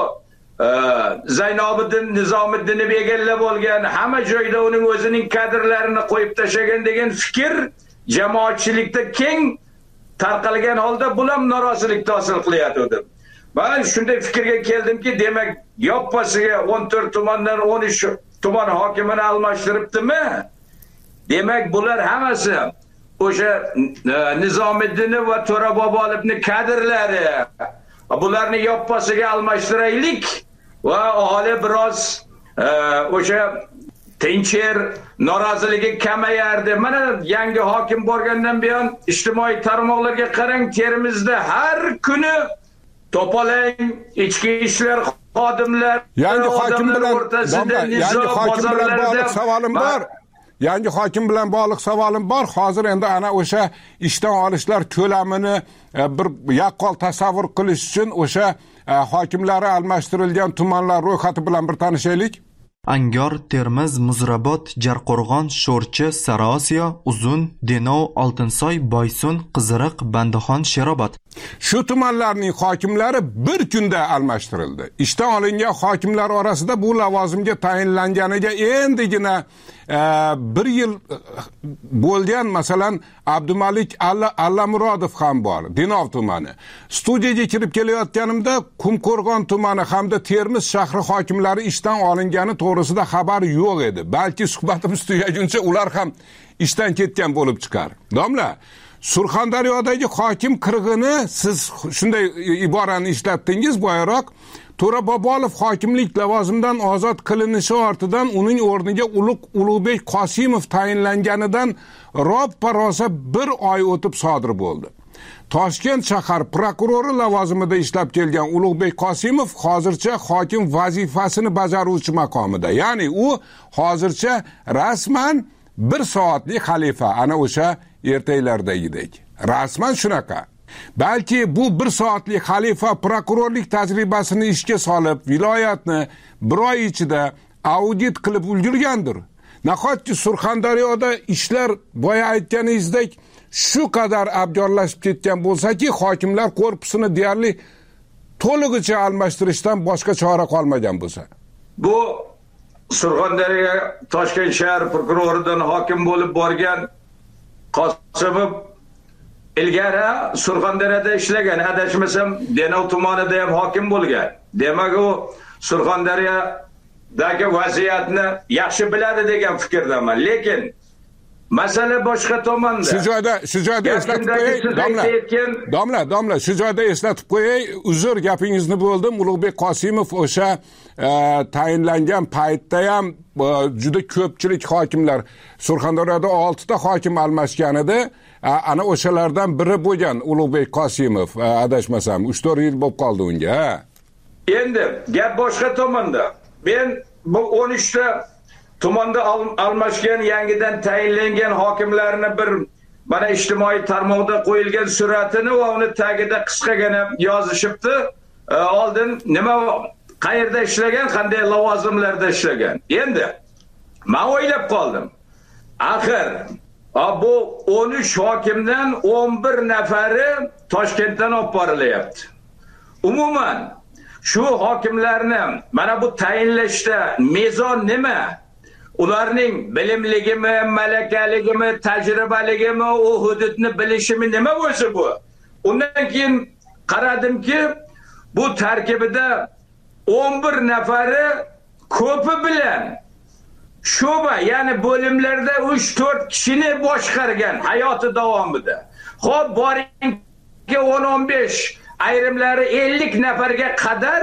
Zaynobiddin Nizomiddinov egallab olgan, hamma joyda uning o'zining kadrlarini qo'yib tashlagan degan fikr jamoatchilikda keng tarqalgan holda bular norozilik hosil qilyapti. Men shunday fikrga keldimki, demak, yoppasiga o'n to'rt tumandan o'n uch tuman hokimini almashtiribdimi? Demak, bular hammasi o'sha Nizomiddinov va To'ra Bobolovning kadrlari. Bularni yoppasiga almashtiraylik va aholi biroz o'sha tinchir, noroziligi kamayardi. Mana yangi hokim borgandan buyon ijtimoiy tarmoqlarga qarang, Termizda har kuni to'polang ichki ishlar xodimlar, yangi hokim bilan yangi hokim bilan bog'liq savolim bor. Yangi hokim bilan bog'liq savolim bor. Hozir endi ana o'sha ishdan olishlar ko'lamini bir yaqqol tasavvur qilish uchun o'sha hokimlari almashtirilgan tumanlar ro'yxati bilan bir tanishaylik. Angor, Termiz, Muzrabot, Jarqo'rg'on, Sho'rchi, Sariosiyo, Uzun, Denov, Oltinsoy, Boysun, Qiziriq, Bandixon, Sherobod. Shu tumanlarning hokimlari bir kunda almashtirildi. Ishdan olingan hokimlar orasida bu lavozimga tayinlanganiga endigina bir yil bo'lgan, masalan, Abdumalik Allamurodov ham bor, Denov tumani. Studiyaga kirib kelayotganimda Qumqo'rg'on tumani hamda Termiz shahri hokimlari ishdan olingani to'g'risida xabar yo'q edi. Balki suhbatimiz tugaguncha ular ham ishdan ketgan bo'lib chiqar. Domla, Surxondaryodagi hokim qirg'ini siz shunday iborani ishlatdingiz boyaroq. To'ra Bobolov hokimlik lavozimidan ozod qilinishi ortidan uning o'rniga Ulug'bek Qosimov tayinlanganidan roppa-rosa bir oy o'tib sodir bo'ldi. Toshkent shahar prokurori lavozimida ishlab kelgan Ulug'bek Qosimov hozircha hokim vazifasini bajaruvchi maqomida. Ya'ni u hozircha rasman bir soatlik xalifa, ana o'sha ertaklardagidek. Rasman shunaqa. Balki bu bir soatlik xalifa prokurorlik tajribasini ishga solib, viloyatni bir oy ichida audit qilib ulgurgandir. Nahotki Surxondaryoda ishlar boya aytganingizdek shu qadar abgorlashib ketgan bo'lsa-ki, hokimlar korpusini deyarli to'lig'icha almashtirishdan boshqa chora qolmagan bo'lsa. Bu Surxondaryo Toshkent shahar prokuroridan hokim bo'lib borgan Qosimov ilgari Surxondaryoda ishlagan, adashmasam Denov tumanida ham hokim bo'lgan. Demak, u Surxondaryodagi vaziyatni yaxshi biladi degan fikrdaman. Lekin masala boshqa tomonda. Shu joyda, shu joyda eslatib qo'yay, domla. Domla, domla, shu joyda eslatib qo'yay, uzr gapingizni bo'ldim. Ulug'bek Qosimov o'sha tayinlangan paytda ham juda ko'pchilik hokimlar Surxondaryoda olti ta hokim almashgan edi. Ana o'shalardan biri bo'lgan Ulug'bek Qosimov, adashmasam, uch to'rt yil bo'lib qoldi unga. Endi gap boshqa tomonda. Men bu o'n uch ta tumanda al almashgan, yangidan tayinlangan hokimlarni bir mana ijtimoiy tarmoqda qo'yilgan suratini va uni tagida qisqagina yozishibdi. E, oldin nima, qayerda ishlagan, qanday lavozimlarda ishlagan. Endi men o'ylab qoldim. Axir bu o'n uch hokimdan o'n bir nafari Toshkentdan olib borilyapti. Umuman shu hokimlarni mana bu tayinlashda mezon nima? Ularning bilimligimi, malakaligimi, tajribaligimi, u hududni bilishimi nima o'zi bu? Undan keyin qaradimki, bu tarkibida o'n bir nafari ko'pi bilan sho'ba, ya'ni bo'limlarda uch to'rt kishini boshqargan hayoti davomida. Xo'p, boringki o'n o'n besh, ayrimlari ellik nafarga qadar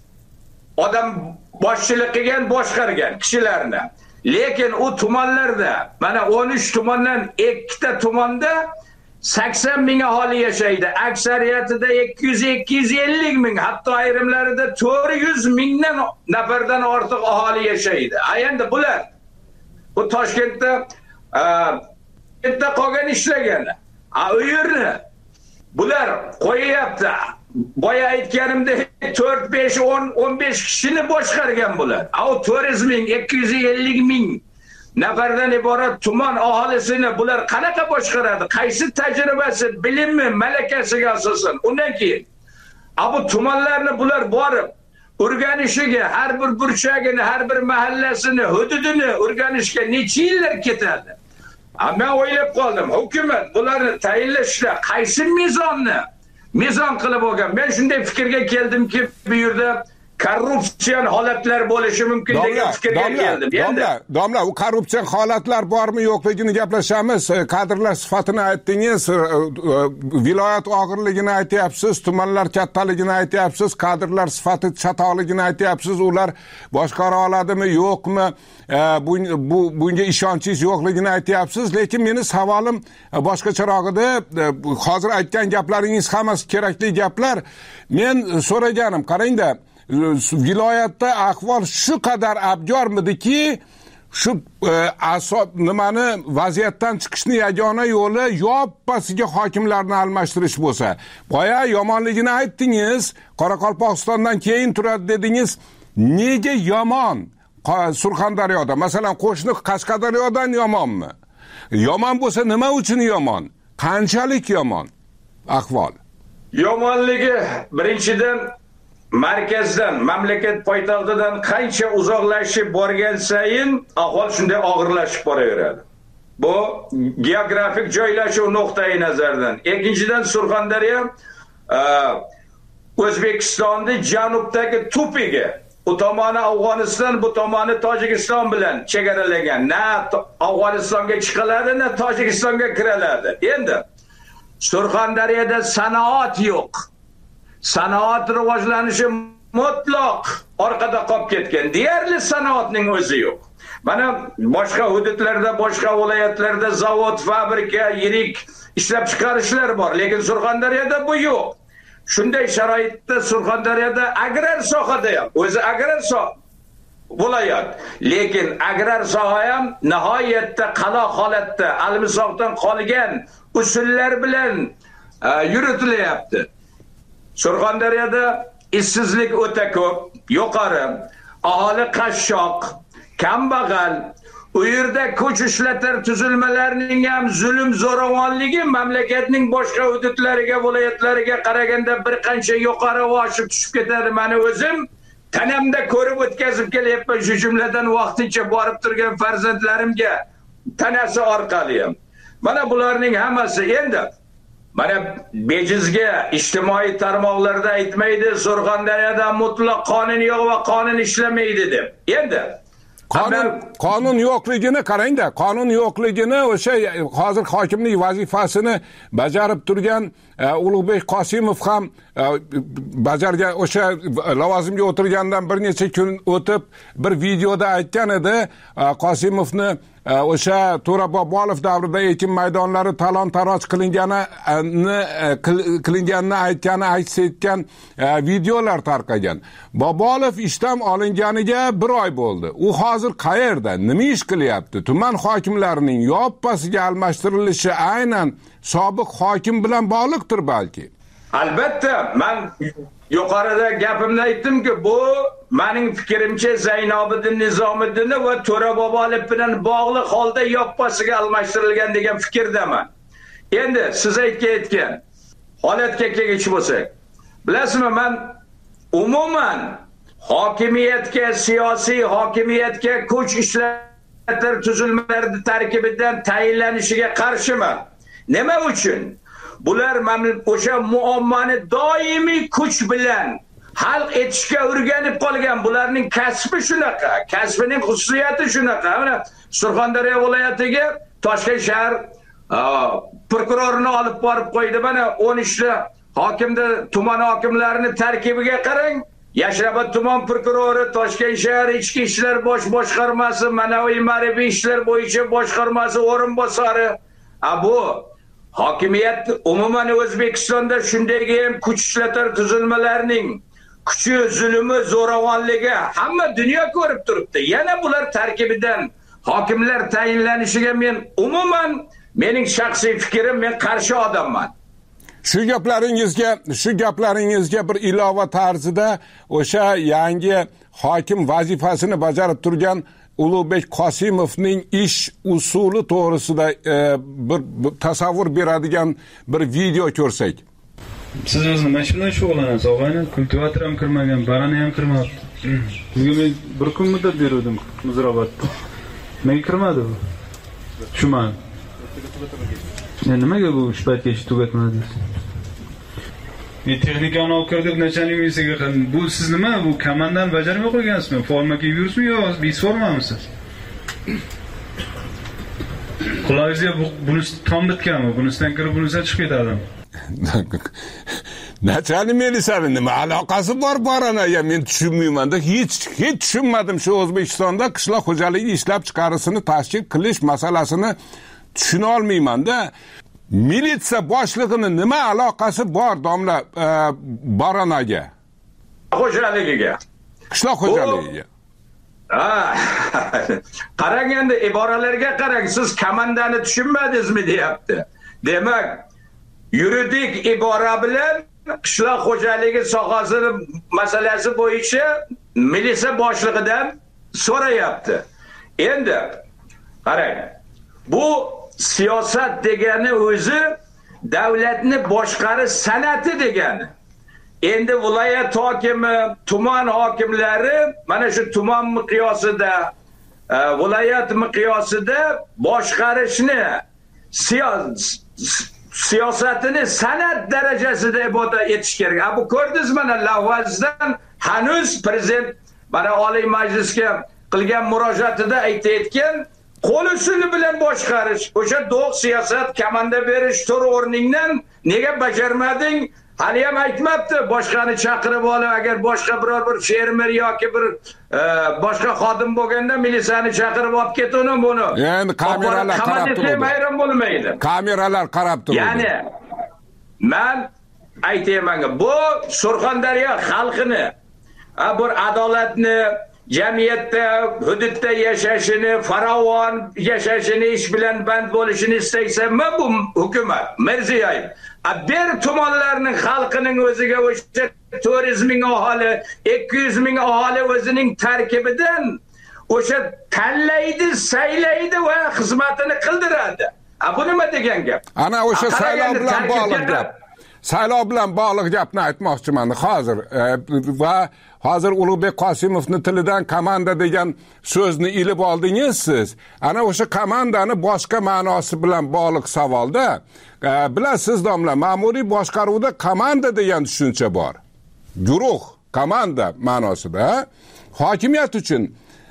odam boshchilik qilgan, boshqargan kishilarni. Lekin u tumanlarda, mana o'n uch tumandan ikkita tumanda sakson ming aholi yashaydi. Aksariyatida ikki yuz ikki yuz ellik ming, hatto ayrimlarida to'rt yuz mingdan nafardan ortiq aholi yashaydi. Endi bular bu Toshkentda bitta qolgan ishlagan. A u yerni bular qo'yapti. Boya aytganimda to'rt besh o'n o'n besh kishini boshqargan bular. A u to'rt yuz ming, ikki yuz ellik ming nafardan iborat tuman aholisini bular qanaqa boshqaradi? Qaysi tajribasi, bilimi, malakasiga asosan? Undan keyin a bu tumanlarni bular borib o'rganishiga, har bir burchagini, har bir mahallasini, hududini o'rganishga necha yillar ketadi? Men o'ylab qoldim, hukumat bularni tayinlashda qaysi mezonni mezon qilib olgan? Men shunday fikrga keldimki, bu yerda korrupsiyan holatlar bo'lishi mumkin degan fikrga keldim. Domla, domla, u korrupsiyan holatlar bormi yo'qligini gaplashamiz. Kadrlar sifatini aytdingiz, viloyat og'irligini aytyapsiz, tumanlar kattaligini aytyapsiz, kadrlar sifati chatoqligini aytyapsiz. Ular boshqara oladimi, yo'qmi? Bu bu bunga ishonchingiz yo'qligini aytyapsiz. Lekin meni savolim boshqacharoq edi. Hozir aytgan gaplaringiz hammasi kerakli gaplar. Men so'raganim, qarangda, viloyatda ahvol shu qadar abgormidiki, shu asob nimani vaziyatdan chiqishni yagona yo'li yoppasiga hokimlarni almashtirish bo'lsa. Boya yomonligini aytdingiz, Qoraqalpog'istondan keyin turadi dedingiz. Nega yomon? Surxondaryoda, masalan, qo'shni Qashqadaryodan yomonmi? Yomon bo'lsa nima uchun yomon? Qanchalik yomon ahvol? Yomonligi birinchidan markazdan, mamlakat poytaxtidan qancha uzoqlashib borgan sayin ahvol shunday og'irlashib boraveradi. Bu geografik joylashuv nuqtai nazaridan. Ikkinchidan, Surxondaryo O'zbekistonning janubdagi tupigi. U tomoni Afg'oniston, bu tomoni Tojikiston bilan chegaralagan. Na Afg'onistonga chiqiladi, na Tojikistonga kiraladi. Endi Surxondaryoda sanoat yo'q. Sanoat rivojlanishi mutlaq orqada qolib ketgan. Deyarli sanoatning o'zi yo'q. Mana boshqa hududlarda, boshqa viloyatlarda zavod, fabrika, yirik ishlab chiqarishlar bor, lekin Surxondaryoda bu yo'q. Shunday sharoitda Surxondaryoda agrar sohada ham, o'zi agrar soha viloyat, lekin agrar soha ham nihoyatda qalo holatda, almisoqdan qolgan usullar bilan yuritilyapti. Surxondaryoda ishsizlik o'ta ko'p, yuqori, aholi qashshoq, kambag'al, u yerda kuch ishlatar tuzilmalarining ham zulm zo'ravonligi mamlakatning boshqa hududlariga, viloyatlariga qaraganda bir qancha yuqori oshib tushib ketadi. Meni o'zim tanamda ko'rib o'tkazib kelyapman, shu jumladan vaqtincha borib turgan farzandlarimga tanasi orqali ham. Mana bularning hammasi endi mana bejizga ijtimoiy tarmoqlarda aytmaydi, Surxondaryoda mutlaq qonun yo'q va qonun ishlamaydi deb. Endi Qonun qonun yo'qligini qarangda, qonun yo'qligini o'sha hozir hokimlik vazifasini bajarib turgan Ulug'bek Qosimov ham bajargan, o'sha lavozimga o'tirgandan bir necha kun o'tib bir videoda aytgan edi, Qosimovni o'sha To'ra Bobolov davrida ekin maydonlari talon-taroj qilinganini qilinganini aytgani aks etgan videolar tarqagan. Bobolov ishdan olinganiga bir oy bo'ldi. U hozir qayerda, nima ish qilyapti? Tuman hokimlarining yoppasiga almashtirilishi aynan sobiq hokim bilan bog'liqdir balki. Albatta, men yuqorida gapimda aytdimki, bu mening fikrimcha Zaynobiddin Nizomiddin va To'ra Bobolov bilan bog'liq holda yoppasiga almashtirilgan degan fikrdaman. Endi siz aytgan holatga kelgich bo'lsak, bilasizmi, men umuman hokimiyatga, siyosiy hokimiyatga kuch ishlatar tuzilmalar tarkibidan tayinlanishiga qarshiman. Nima uchun? Bular o'sha muammoni doimiy kuch bilan hal etishga o'rganib qolgan. Bularning kasbi shunaqa, kasbining xususiyati shunaqa. Mana Surxondaryo viloyatiga Toshkent shahar prokurorini olib borib qo'ydi. Mana o'n uchta hokimda tuman hokimlarini tarkibiga qarang. Yashnobod tuman prokurori, Toshkent shahar ichki ishlar bosh boshqarmasi, Manaviy ma'rifiy ishlar bo'yicha boshqarmasi o'rinbosari. A bu hokimiyat umuman O'zbekistonda shundagi ham kuch ishlatar tuzilmalarining kuchi, zulmi, zo'ravonligi hamma dunyo ko'rib turibdi. Yana bular tarkibidan hokimlar tayinlanishiga men umuman, mening shaxsiy fikrim, men qarshi odamman. Shu gaplaringizga, shu gaplaringizga bir ilova tarzida o'sha yangi hokim vazifasini bajarib turgan Ulug'bek Qosimovning ish usuli to'g'risida e, bir, bir tasavvur beradigan bir video ko'rsak. Siz o'zingiz mashina shug'ullanasiz, og'ayni kultivator ham kirmagan, barani ham kirmabdi. Bugun men bir kun muddat berdim Muzrabotda. Nega kirmadi bu? Tushunmadim. Men nimaga bu ish paytgacha tugatmadi? Men texnikani olib kirdim, nachanik misiga qildim. Bu siz nima? Bu komandan bajarmay qo'ygansizmi? Forma kiyib yuribsizmi yo biz formamisiz? Qulog'ingizga bunisi tom bitganmi? Bunisidan kirib bunisidan chiqib ketadi. Nachanik milisani nima aloqasi bor baranaga men tushunmayman-da. Hech hech tushunmadim shu O'zbekistonda qishloq xo'jaligi ishlab chiqarishini tashkil qilish masalasini tushuna olmayman-da. Militsiya boshlig'ini nima aloqasi bor domla e, baranaga? Xo'jaligiga. Qishloq xo'jaligiga. Ha. Qarang endi iboralarga qarang, siz komandani tushunmadingizmi deyapti. Demak, yuridik ibora bilan qishloq xo'jaligi sohasini masalasi bo'yicha militsiya boshlig'idan so'rayapti. Endi qarang, bu siyosat degani o'zi davlatni boshqarish san'ati degani. Endi viloyat hokimi, tuman hokimlari mana shu tuman miqyosida, e, viloyat miqyosida boshqarishni, siyosatini san'at darajasida iboda etish kerak. Bu ko'rdingiz mana lavozdan hanuz prezident mana Oliy Majlisga qilgan murojaatida aytayotgan qo'l usuli bilan boshqarish, o'sha do'q siyosat, komanda berish tur o'rningdan nega bajarmading? Hali ham aytmabdi, boshqani chaqirib olib, agar boshqa biror bir fermer yoki bir e, boshqa xodim bo'lganda militsiyani chaqirib olib ketuni buni. Endi kameralar qarab turibdi. Hayron bo'lmaydi. Kameralar qarab turibdi. Ya'ni men aytayman, bu Surxondaryo xalqini bir adolatni, jamiyatda, hududda yashashini, farovon yashashini, ish bilan band bo'lishini istaysanmi bu hukumat, Mirziyoyev. Bir tumanlarning xalqining o'ziga o'sha to'rt yuz ming aholi, ikki yuz ming aholi o'zining tarkibidan o'sha tanlaydi, saylaydi va xizmatini qildiradi. A bu nima degan gap? Ana o'sha saylov bilan bog'liq gap. Saylov bilan bog'liq gapni aytmoqchiman hozir. Va hozir Ulug'bek Qosimovning tilidan komanda degan so'zni ilib oldingiz siz. Ana o'sha komandani boshqa ma'nosi bilan bog'liq savolda, bilasiz domla, ma'muriy boshqaruvda komanda degan tushuncha bor. Guruh, komanda ma'nosida hokimiyat uchun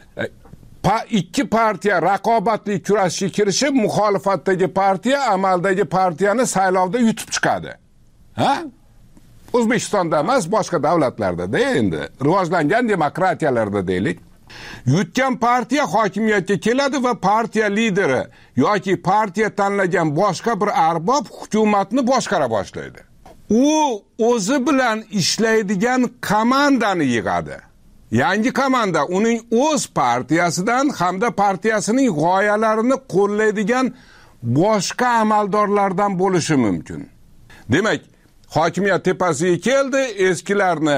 pa, ikki partiya raqobatli kurashga kirishib, muxolifatdagi partiya amaldagi partiyani saylovda yutib chiqadi. Ha? O'zbekistonda emas, boshqa davlatlarda-da endi rivojlangan demokratiyalarda deylik. Yutgan partiya hokimiyatga keladi va partiya lideri yoki partiya tanlagan boshqa bir arbob hukumatni boshqara boshlaydi. U o'zi bilan ishlaydigan komandani yig'adi. Yangi komanda uning o'z partiyasidan hamda partiyasining g'oyalarini qo'llaydigan boshqa amaldorlardan bo'lishi mumkin. Demak, hokimiyat tepasiga keldi, eskilarni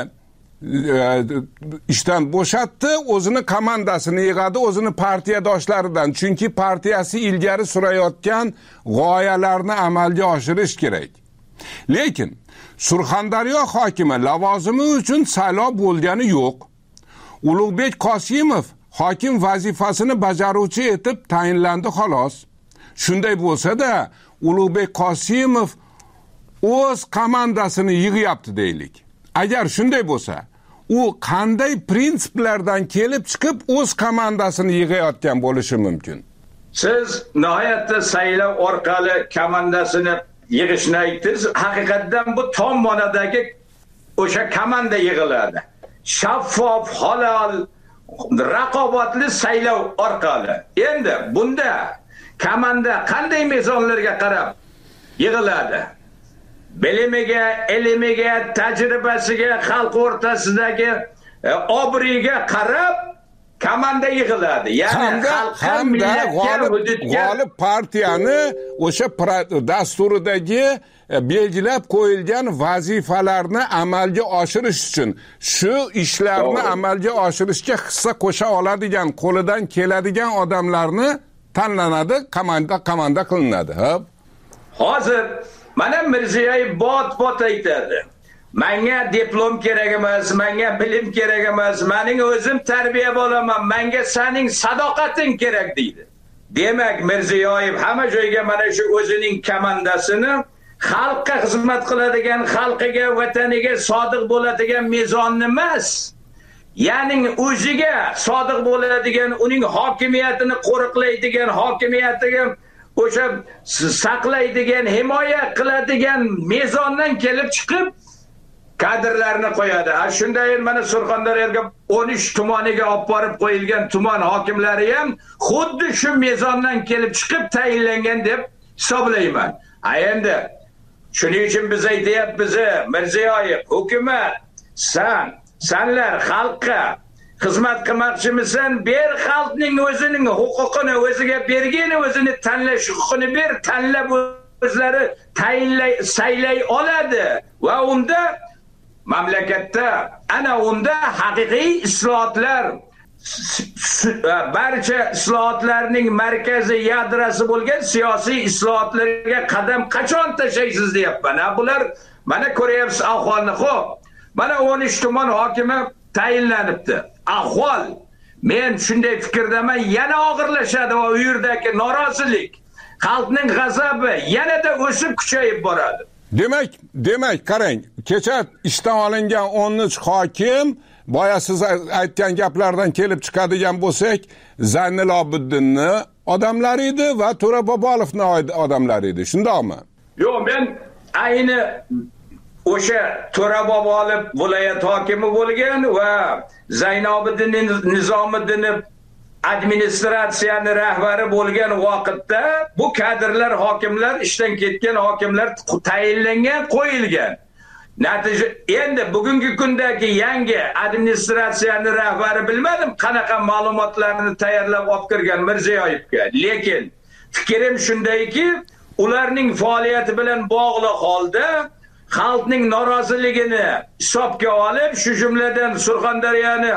e, ishdan bo'shatdi, o'zini komandasini yig'adi, o'zini partiyadoshlaridan, chunki partiyasi ilgari surayotgan g'oyalarni amalga oshirish kerak. Lekin Surxondaryo hokimi lavozimi uchun saylov bo'lgani yo'q. Ulug'bek Qosimov hokim vazifasini bajaruvchi etib tayinlandi xolos. Shunday bo'lsa-da, Ulug'bek Qosimov o'z komandasini yig'yapti deylik. Agar shunday bo'lsa, u qanday prinsiplardan kelib chiqib o'z komandasini yig'ayotgan bo'lishi mumkin? Siz nihoyatda saylov orqali komandasini yig'ishni aytdingiz. Haqiqatdan bu tom ma'nodagi o'sha komanda yig'iladi. Shaffof, halol, raqobatli saylov orqali. Endi bunda komanda qanday mezonlarga qarab yig'iladi? Bilimiga, ilmiga, tajribasiga, xalq o'rtasidagi e, obriga qarab komanda yig'iladi. Ya'ni xalqqa, millatga, hududga g'olib partiyani o'sha dasturidagi belgilab qo'yilgan vazifalarni amalga oshirish uchun, shu ishlarni amalga oshirishga hissa qo'sha oladigan, qo'lidan keladigan odamlarni tanlanadi, komanda komanda qilinadi. Hop. Hozir mana Mirziyoyev bot-bot aytadi. Menga diplom kerak emas, menga bilim kerak emas, mening o'zim tarbiya bo'laman, menga sening sadoqating kerak deydi. Demak, Mirziyoyev hamma joyga mana shu o'zining komandasini xalqqa xizmat qiladigan, xalqiga, vataniga sodiq bo'ladigan mezonni emas, ya'ni o'ziga sodiq bo'ladigan, uning hokimiyatini qo'riqlaydigan, hokimiyatiga o'sha saqlaydigan, himoya qiladigan mezondan kelib chiqib kadrlarni qo'yadi. Ha shunday mana Surxondaryoga o'n uch tumaniga olib borib qo'yilgan tuman hokimlari ham xuddi shu mezondan kelib chiqib tayinlangan deb hisoblayman. Ha endi shuning uchun biz aytyapmiz, Mirziyoyev, hukumat, san, sanlar xalqqa xizmat qilmoqchimisan, ber xalqning o'zining huquqini o'ziga bergin, o'zini tanlash huquqini ber, tanlab o'zlari tayinlay, saylay oladi va unda mamlakatda ana unda haqiqiy islohotlar, barcha islohotlarning markaziy yadrosi bo'lgan siyosiy islohotlarga qadam qachon tashlaysiz deyapman. Bular mana ko'ryapsiz ahvolni. Xo'p, mana o'n uch tuman hokimi tayinlanibdi. Ahvol, men shunday fikrdaman, yana og'irlashadi va u yerdagi norozilik, xalqning g'azabi yanada o'sib kuchayib boradi. Demak, demak, qarang, kecha ishdan olingan o'n uch hokim, boya siz aytgan gaplardan kelib chiqadigan bo'lsak, Zaynul Obiddinni odamlari edi va To'ra Bobolovning odamlari edi. Shundaqmi? Yo'q, men ayni o'sha To'ra Bobolov viloyat hokimi bo'lgan va Zaynobiddin Nizomiddin administratsiyani rahbari bo'lgan vaqtda bu kadrlar, hokimlar, ishdan ketgan hokimlar tayinlangan, qo'yilgan. Natija endi bugungi kundagi yangi administratsiyani rahbari bilmadim qanaqa ma'lumotlarni tayyorlab olib kirgan Mirziyoyevga. Lekin fikrim shundayki, ularning faoliyati bilan bog'liq holda xalqning noroziligini hisobga olib, shu jumladan Surxondaryoni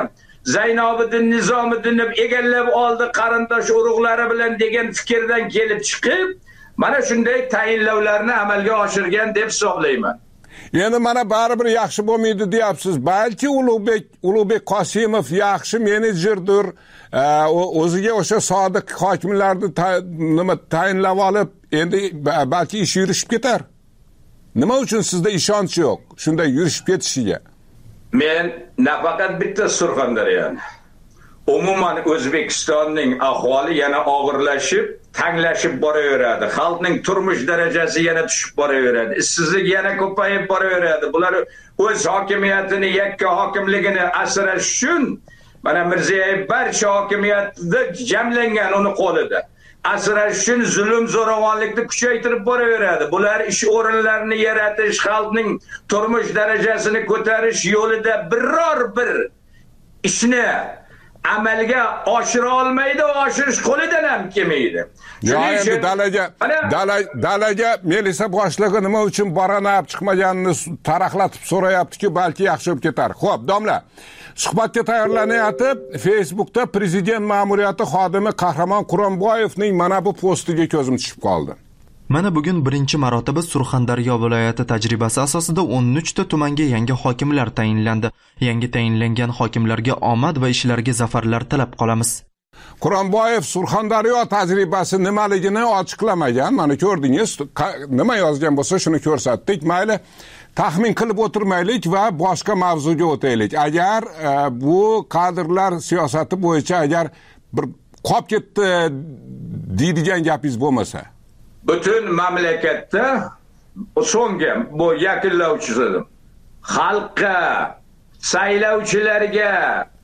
Zaynobiddin Nizomiddinni egallab oldi qarindosh urug'lari bilan degan fikrdan kelib chiqib, mana shunday tayinlovlarni amalga oshirgan deb hisoblayman. Endi mana baribir yaxshi bo'lmaydi deyapsiz. Balki Ulug'bek Ulug'bek Qosimov yaxshi menejerdir. O'ziga o'sha sodiq hokimlarni nima tayinlab olib, endi balki ish yurishib ketar. Nima uchun sizda ishonch yo'q shunday yurishib ketishiga? Men nafaqat bitta Surxondaryoni, umuman O'zbekistonning ahvoli yana og'irlashib, tanglashib boraveradi. Xalqning turmush darajasi yana tushib boraveradi. Ishsizlik yana ko'payib boraveradi. Bular o'z hokimiyatini, yakka hokimligini asrash uchun mana Mirziyoyev barcha hokimiyatda jamlangan uni qo'lida. Asrash uchun zulm zo'ravonlikni kuchaytirib boraveradi. Bular ish o'rinlarini yaratish, xalqning turmush darajasini ko'tarish yo'lida biror bir ishni amalga oshira olmaydi, oshirish qo'lidan ham kelmaydi. Shuning uchun dalaga dalaga Melisa boshlig'i nima uchun boranab chiqmaganini taraqlatib so'rayapti-ku, balki yaxshi bo'lib ketar. Xo'p, domla, suhbatga tayyorlanayotib, Facebookda prezident ma'muriyati xodimi Qahramon Quronboyevning mana bu postiga ko'zim tushib qoldi. Mana bugun birinchi marotaba Surxondaryo viloyati tajribasi asosida o'n uch ta tumanga yangi hokimlar tayinlandi. Yangi tayinlangan hokimlarga omad va ishlarga zafarlar tilab qolamiz. Quronboyev Surxondaryo tajribasi nimaligini ochiqlamagan. Mana ko'rdingiz, nima yozgan bo'lsa shuni ko'rsatdik. Mayli, taxmin qilib o'tirmaylik va boshqa mavzuga o'taylik. Agar e, bu kadrlar siyosati bo'yicha agar bir qolib ketdi deydigan gapingiz bo'lmasa, butun mamlakatda so'nggi bu yakunlovchisidim. Xalqqa, saylovchilarga,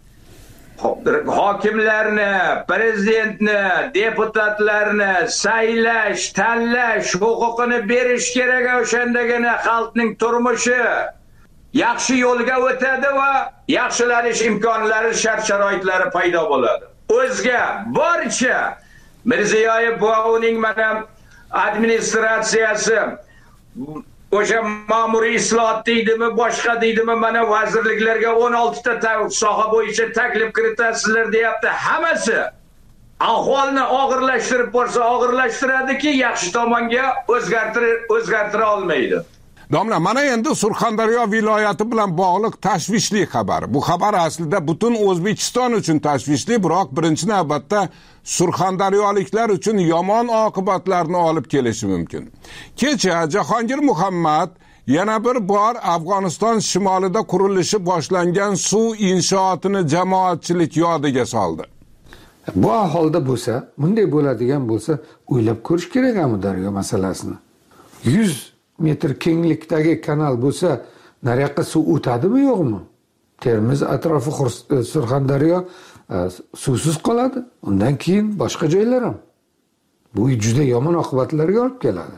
hokimlarni, prezidentni, deputatlarni saylash, tanlash huquqini berish kerak. O'shandagina xalqning turmushi yaxshi yo'lga o'tadi va yaxshilanish imkonlari, shart-sharoitlari paydo bo'ladi. O'zga barcha Mirziyoyev va uning mana administratsiyasi o'sha ma'muriy islohot deydimi, boshqa deydimi, mana vazirliklarga o'n olti ta soha bo'yicha taklif kiritasizlar deyapti. Hammasi ahvolni og'irlashtirib borsa og'irlashtiradiki, yaxshi tomonga o'zgartira o'zgartira olmaydi. Domla, mana endi Surxondaryo viloyati bilan bog'liq tashvishli xabar. Bu xabar aslida butun O'zbekiston uchun tashvishli, biroq birinchi navbatda Surxondaryoliklar uchun yomon oqibatlarni olib kelishi mumkin. Kecha Jahongir Muhammad yana bir bor Afg'oniston shimolida qurilishi boshlangan suv inshootini jamoatchilik yodiga soldi. Bu ahvolda bo'lsa, bunday bo'ladigan bo'lsa, o'ylab ko'rish kerak ham daryo masalasini. yuz metr kenglikdagi kanal bo'lsa, nariyoqqa suv o'tadimi, yo'qmi? Termiz atrofi Surxondaryo suvsiz qoladi. Undan keyin boshqa joylar ham. Bu juda yomon oqibatlarga olib keladi.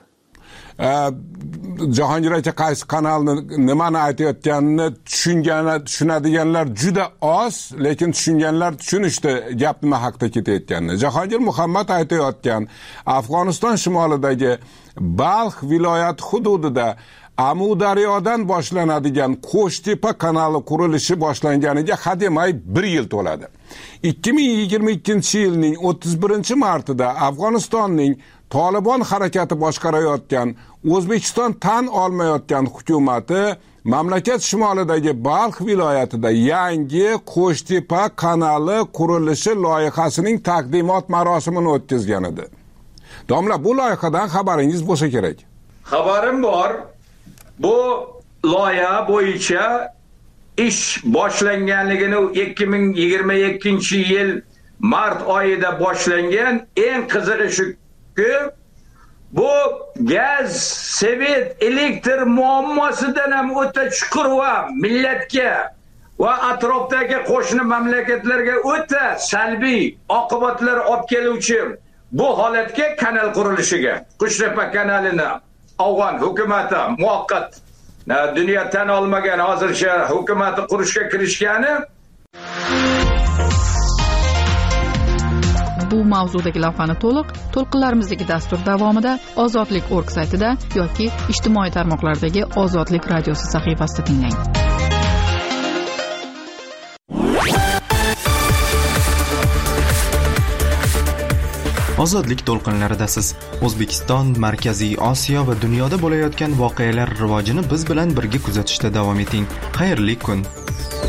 Jahongir aka qaysi kanalni nimani aytayotganini tushungani tushunadiganlar juda oz, lekin tushunganlar tushunishdi gap nima haqida ketayotganini. Jahongir Muhammad aytayotgan Afg'oniston shimolidagi Balx viloyati hududida Amudaryodan boshlanadigan Qo'shtepa kanali qurilishi boshlanganiga hademay bir yil to'ladi. ikki ming yigirma ikkinchi yilning o'ttiz birinchi martida Afg'onistonning Tolibon harakati boshqarayotgan, O'zbekiston tan olmayotgan hukumati mamlakat shimolidagi Balx viloyatida yangi Qo'shtepa kanali qurilishi loyihasining taqdimot marosimini o'tkazgan edi. Domla, bu loyihadan xabaringiz bo'lsa kerak. Xabarim bor. Bu loyiha bo'yicha ish boshlanganligini ikki ming yigirma ikkinchi yil mart oyida boshlangan. Eng qizig'i shuki, bu gaz, svet, elektr muammosidan ham o'ta chuqur va millatga va atrofdagi qo'shni mamlakatlarga o'ta salbiy oqibatlar olib keluvchi bu holatga, kanal qurilishiga, Qo'shtepa kanalini Afg'on hukumati muvaqqat dunyo tan olmagan hozircha hukumati qurishga kirishgani. Bu mavzudagi lavhani to'liq to'lqinlarimizdagi dastur davomida ozodlik nokta org saytida yoki ijtimoiy tarmoqlardagi Ozodlik radiosi sahifasida tinglang. Ozodlik to'lqinlaridasiz. O'zbekiston, Markaziy Osiyo va dunyoda bo'layotgan voqealar rivojini biz bilan birga kuzatishda davom eting. Xayrli kun.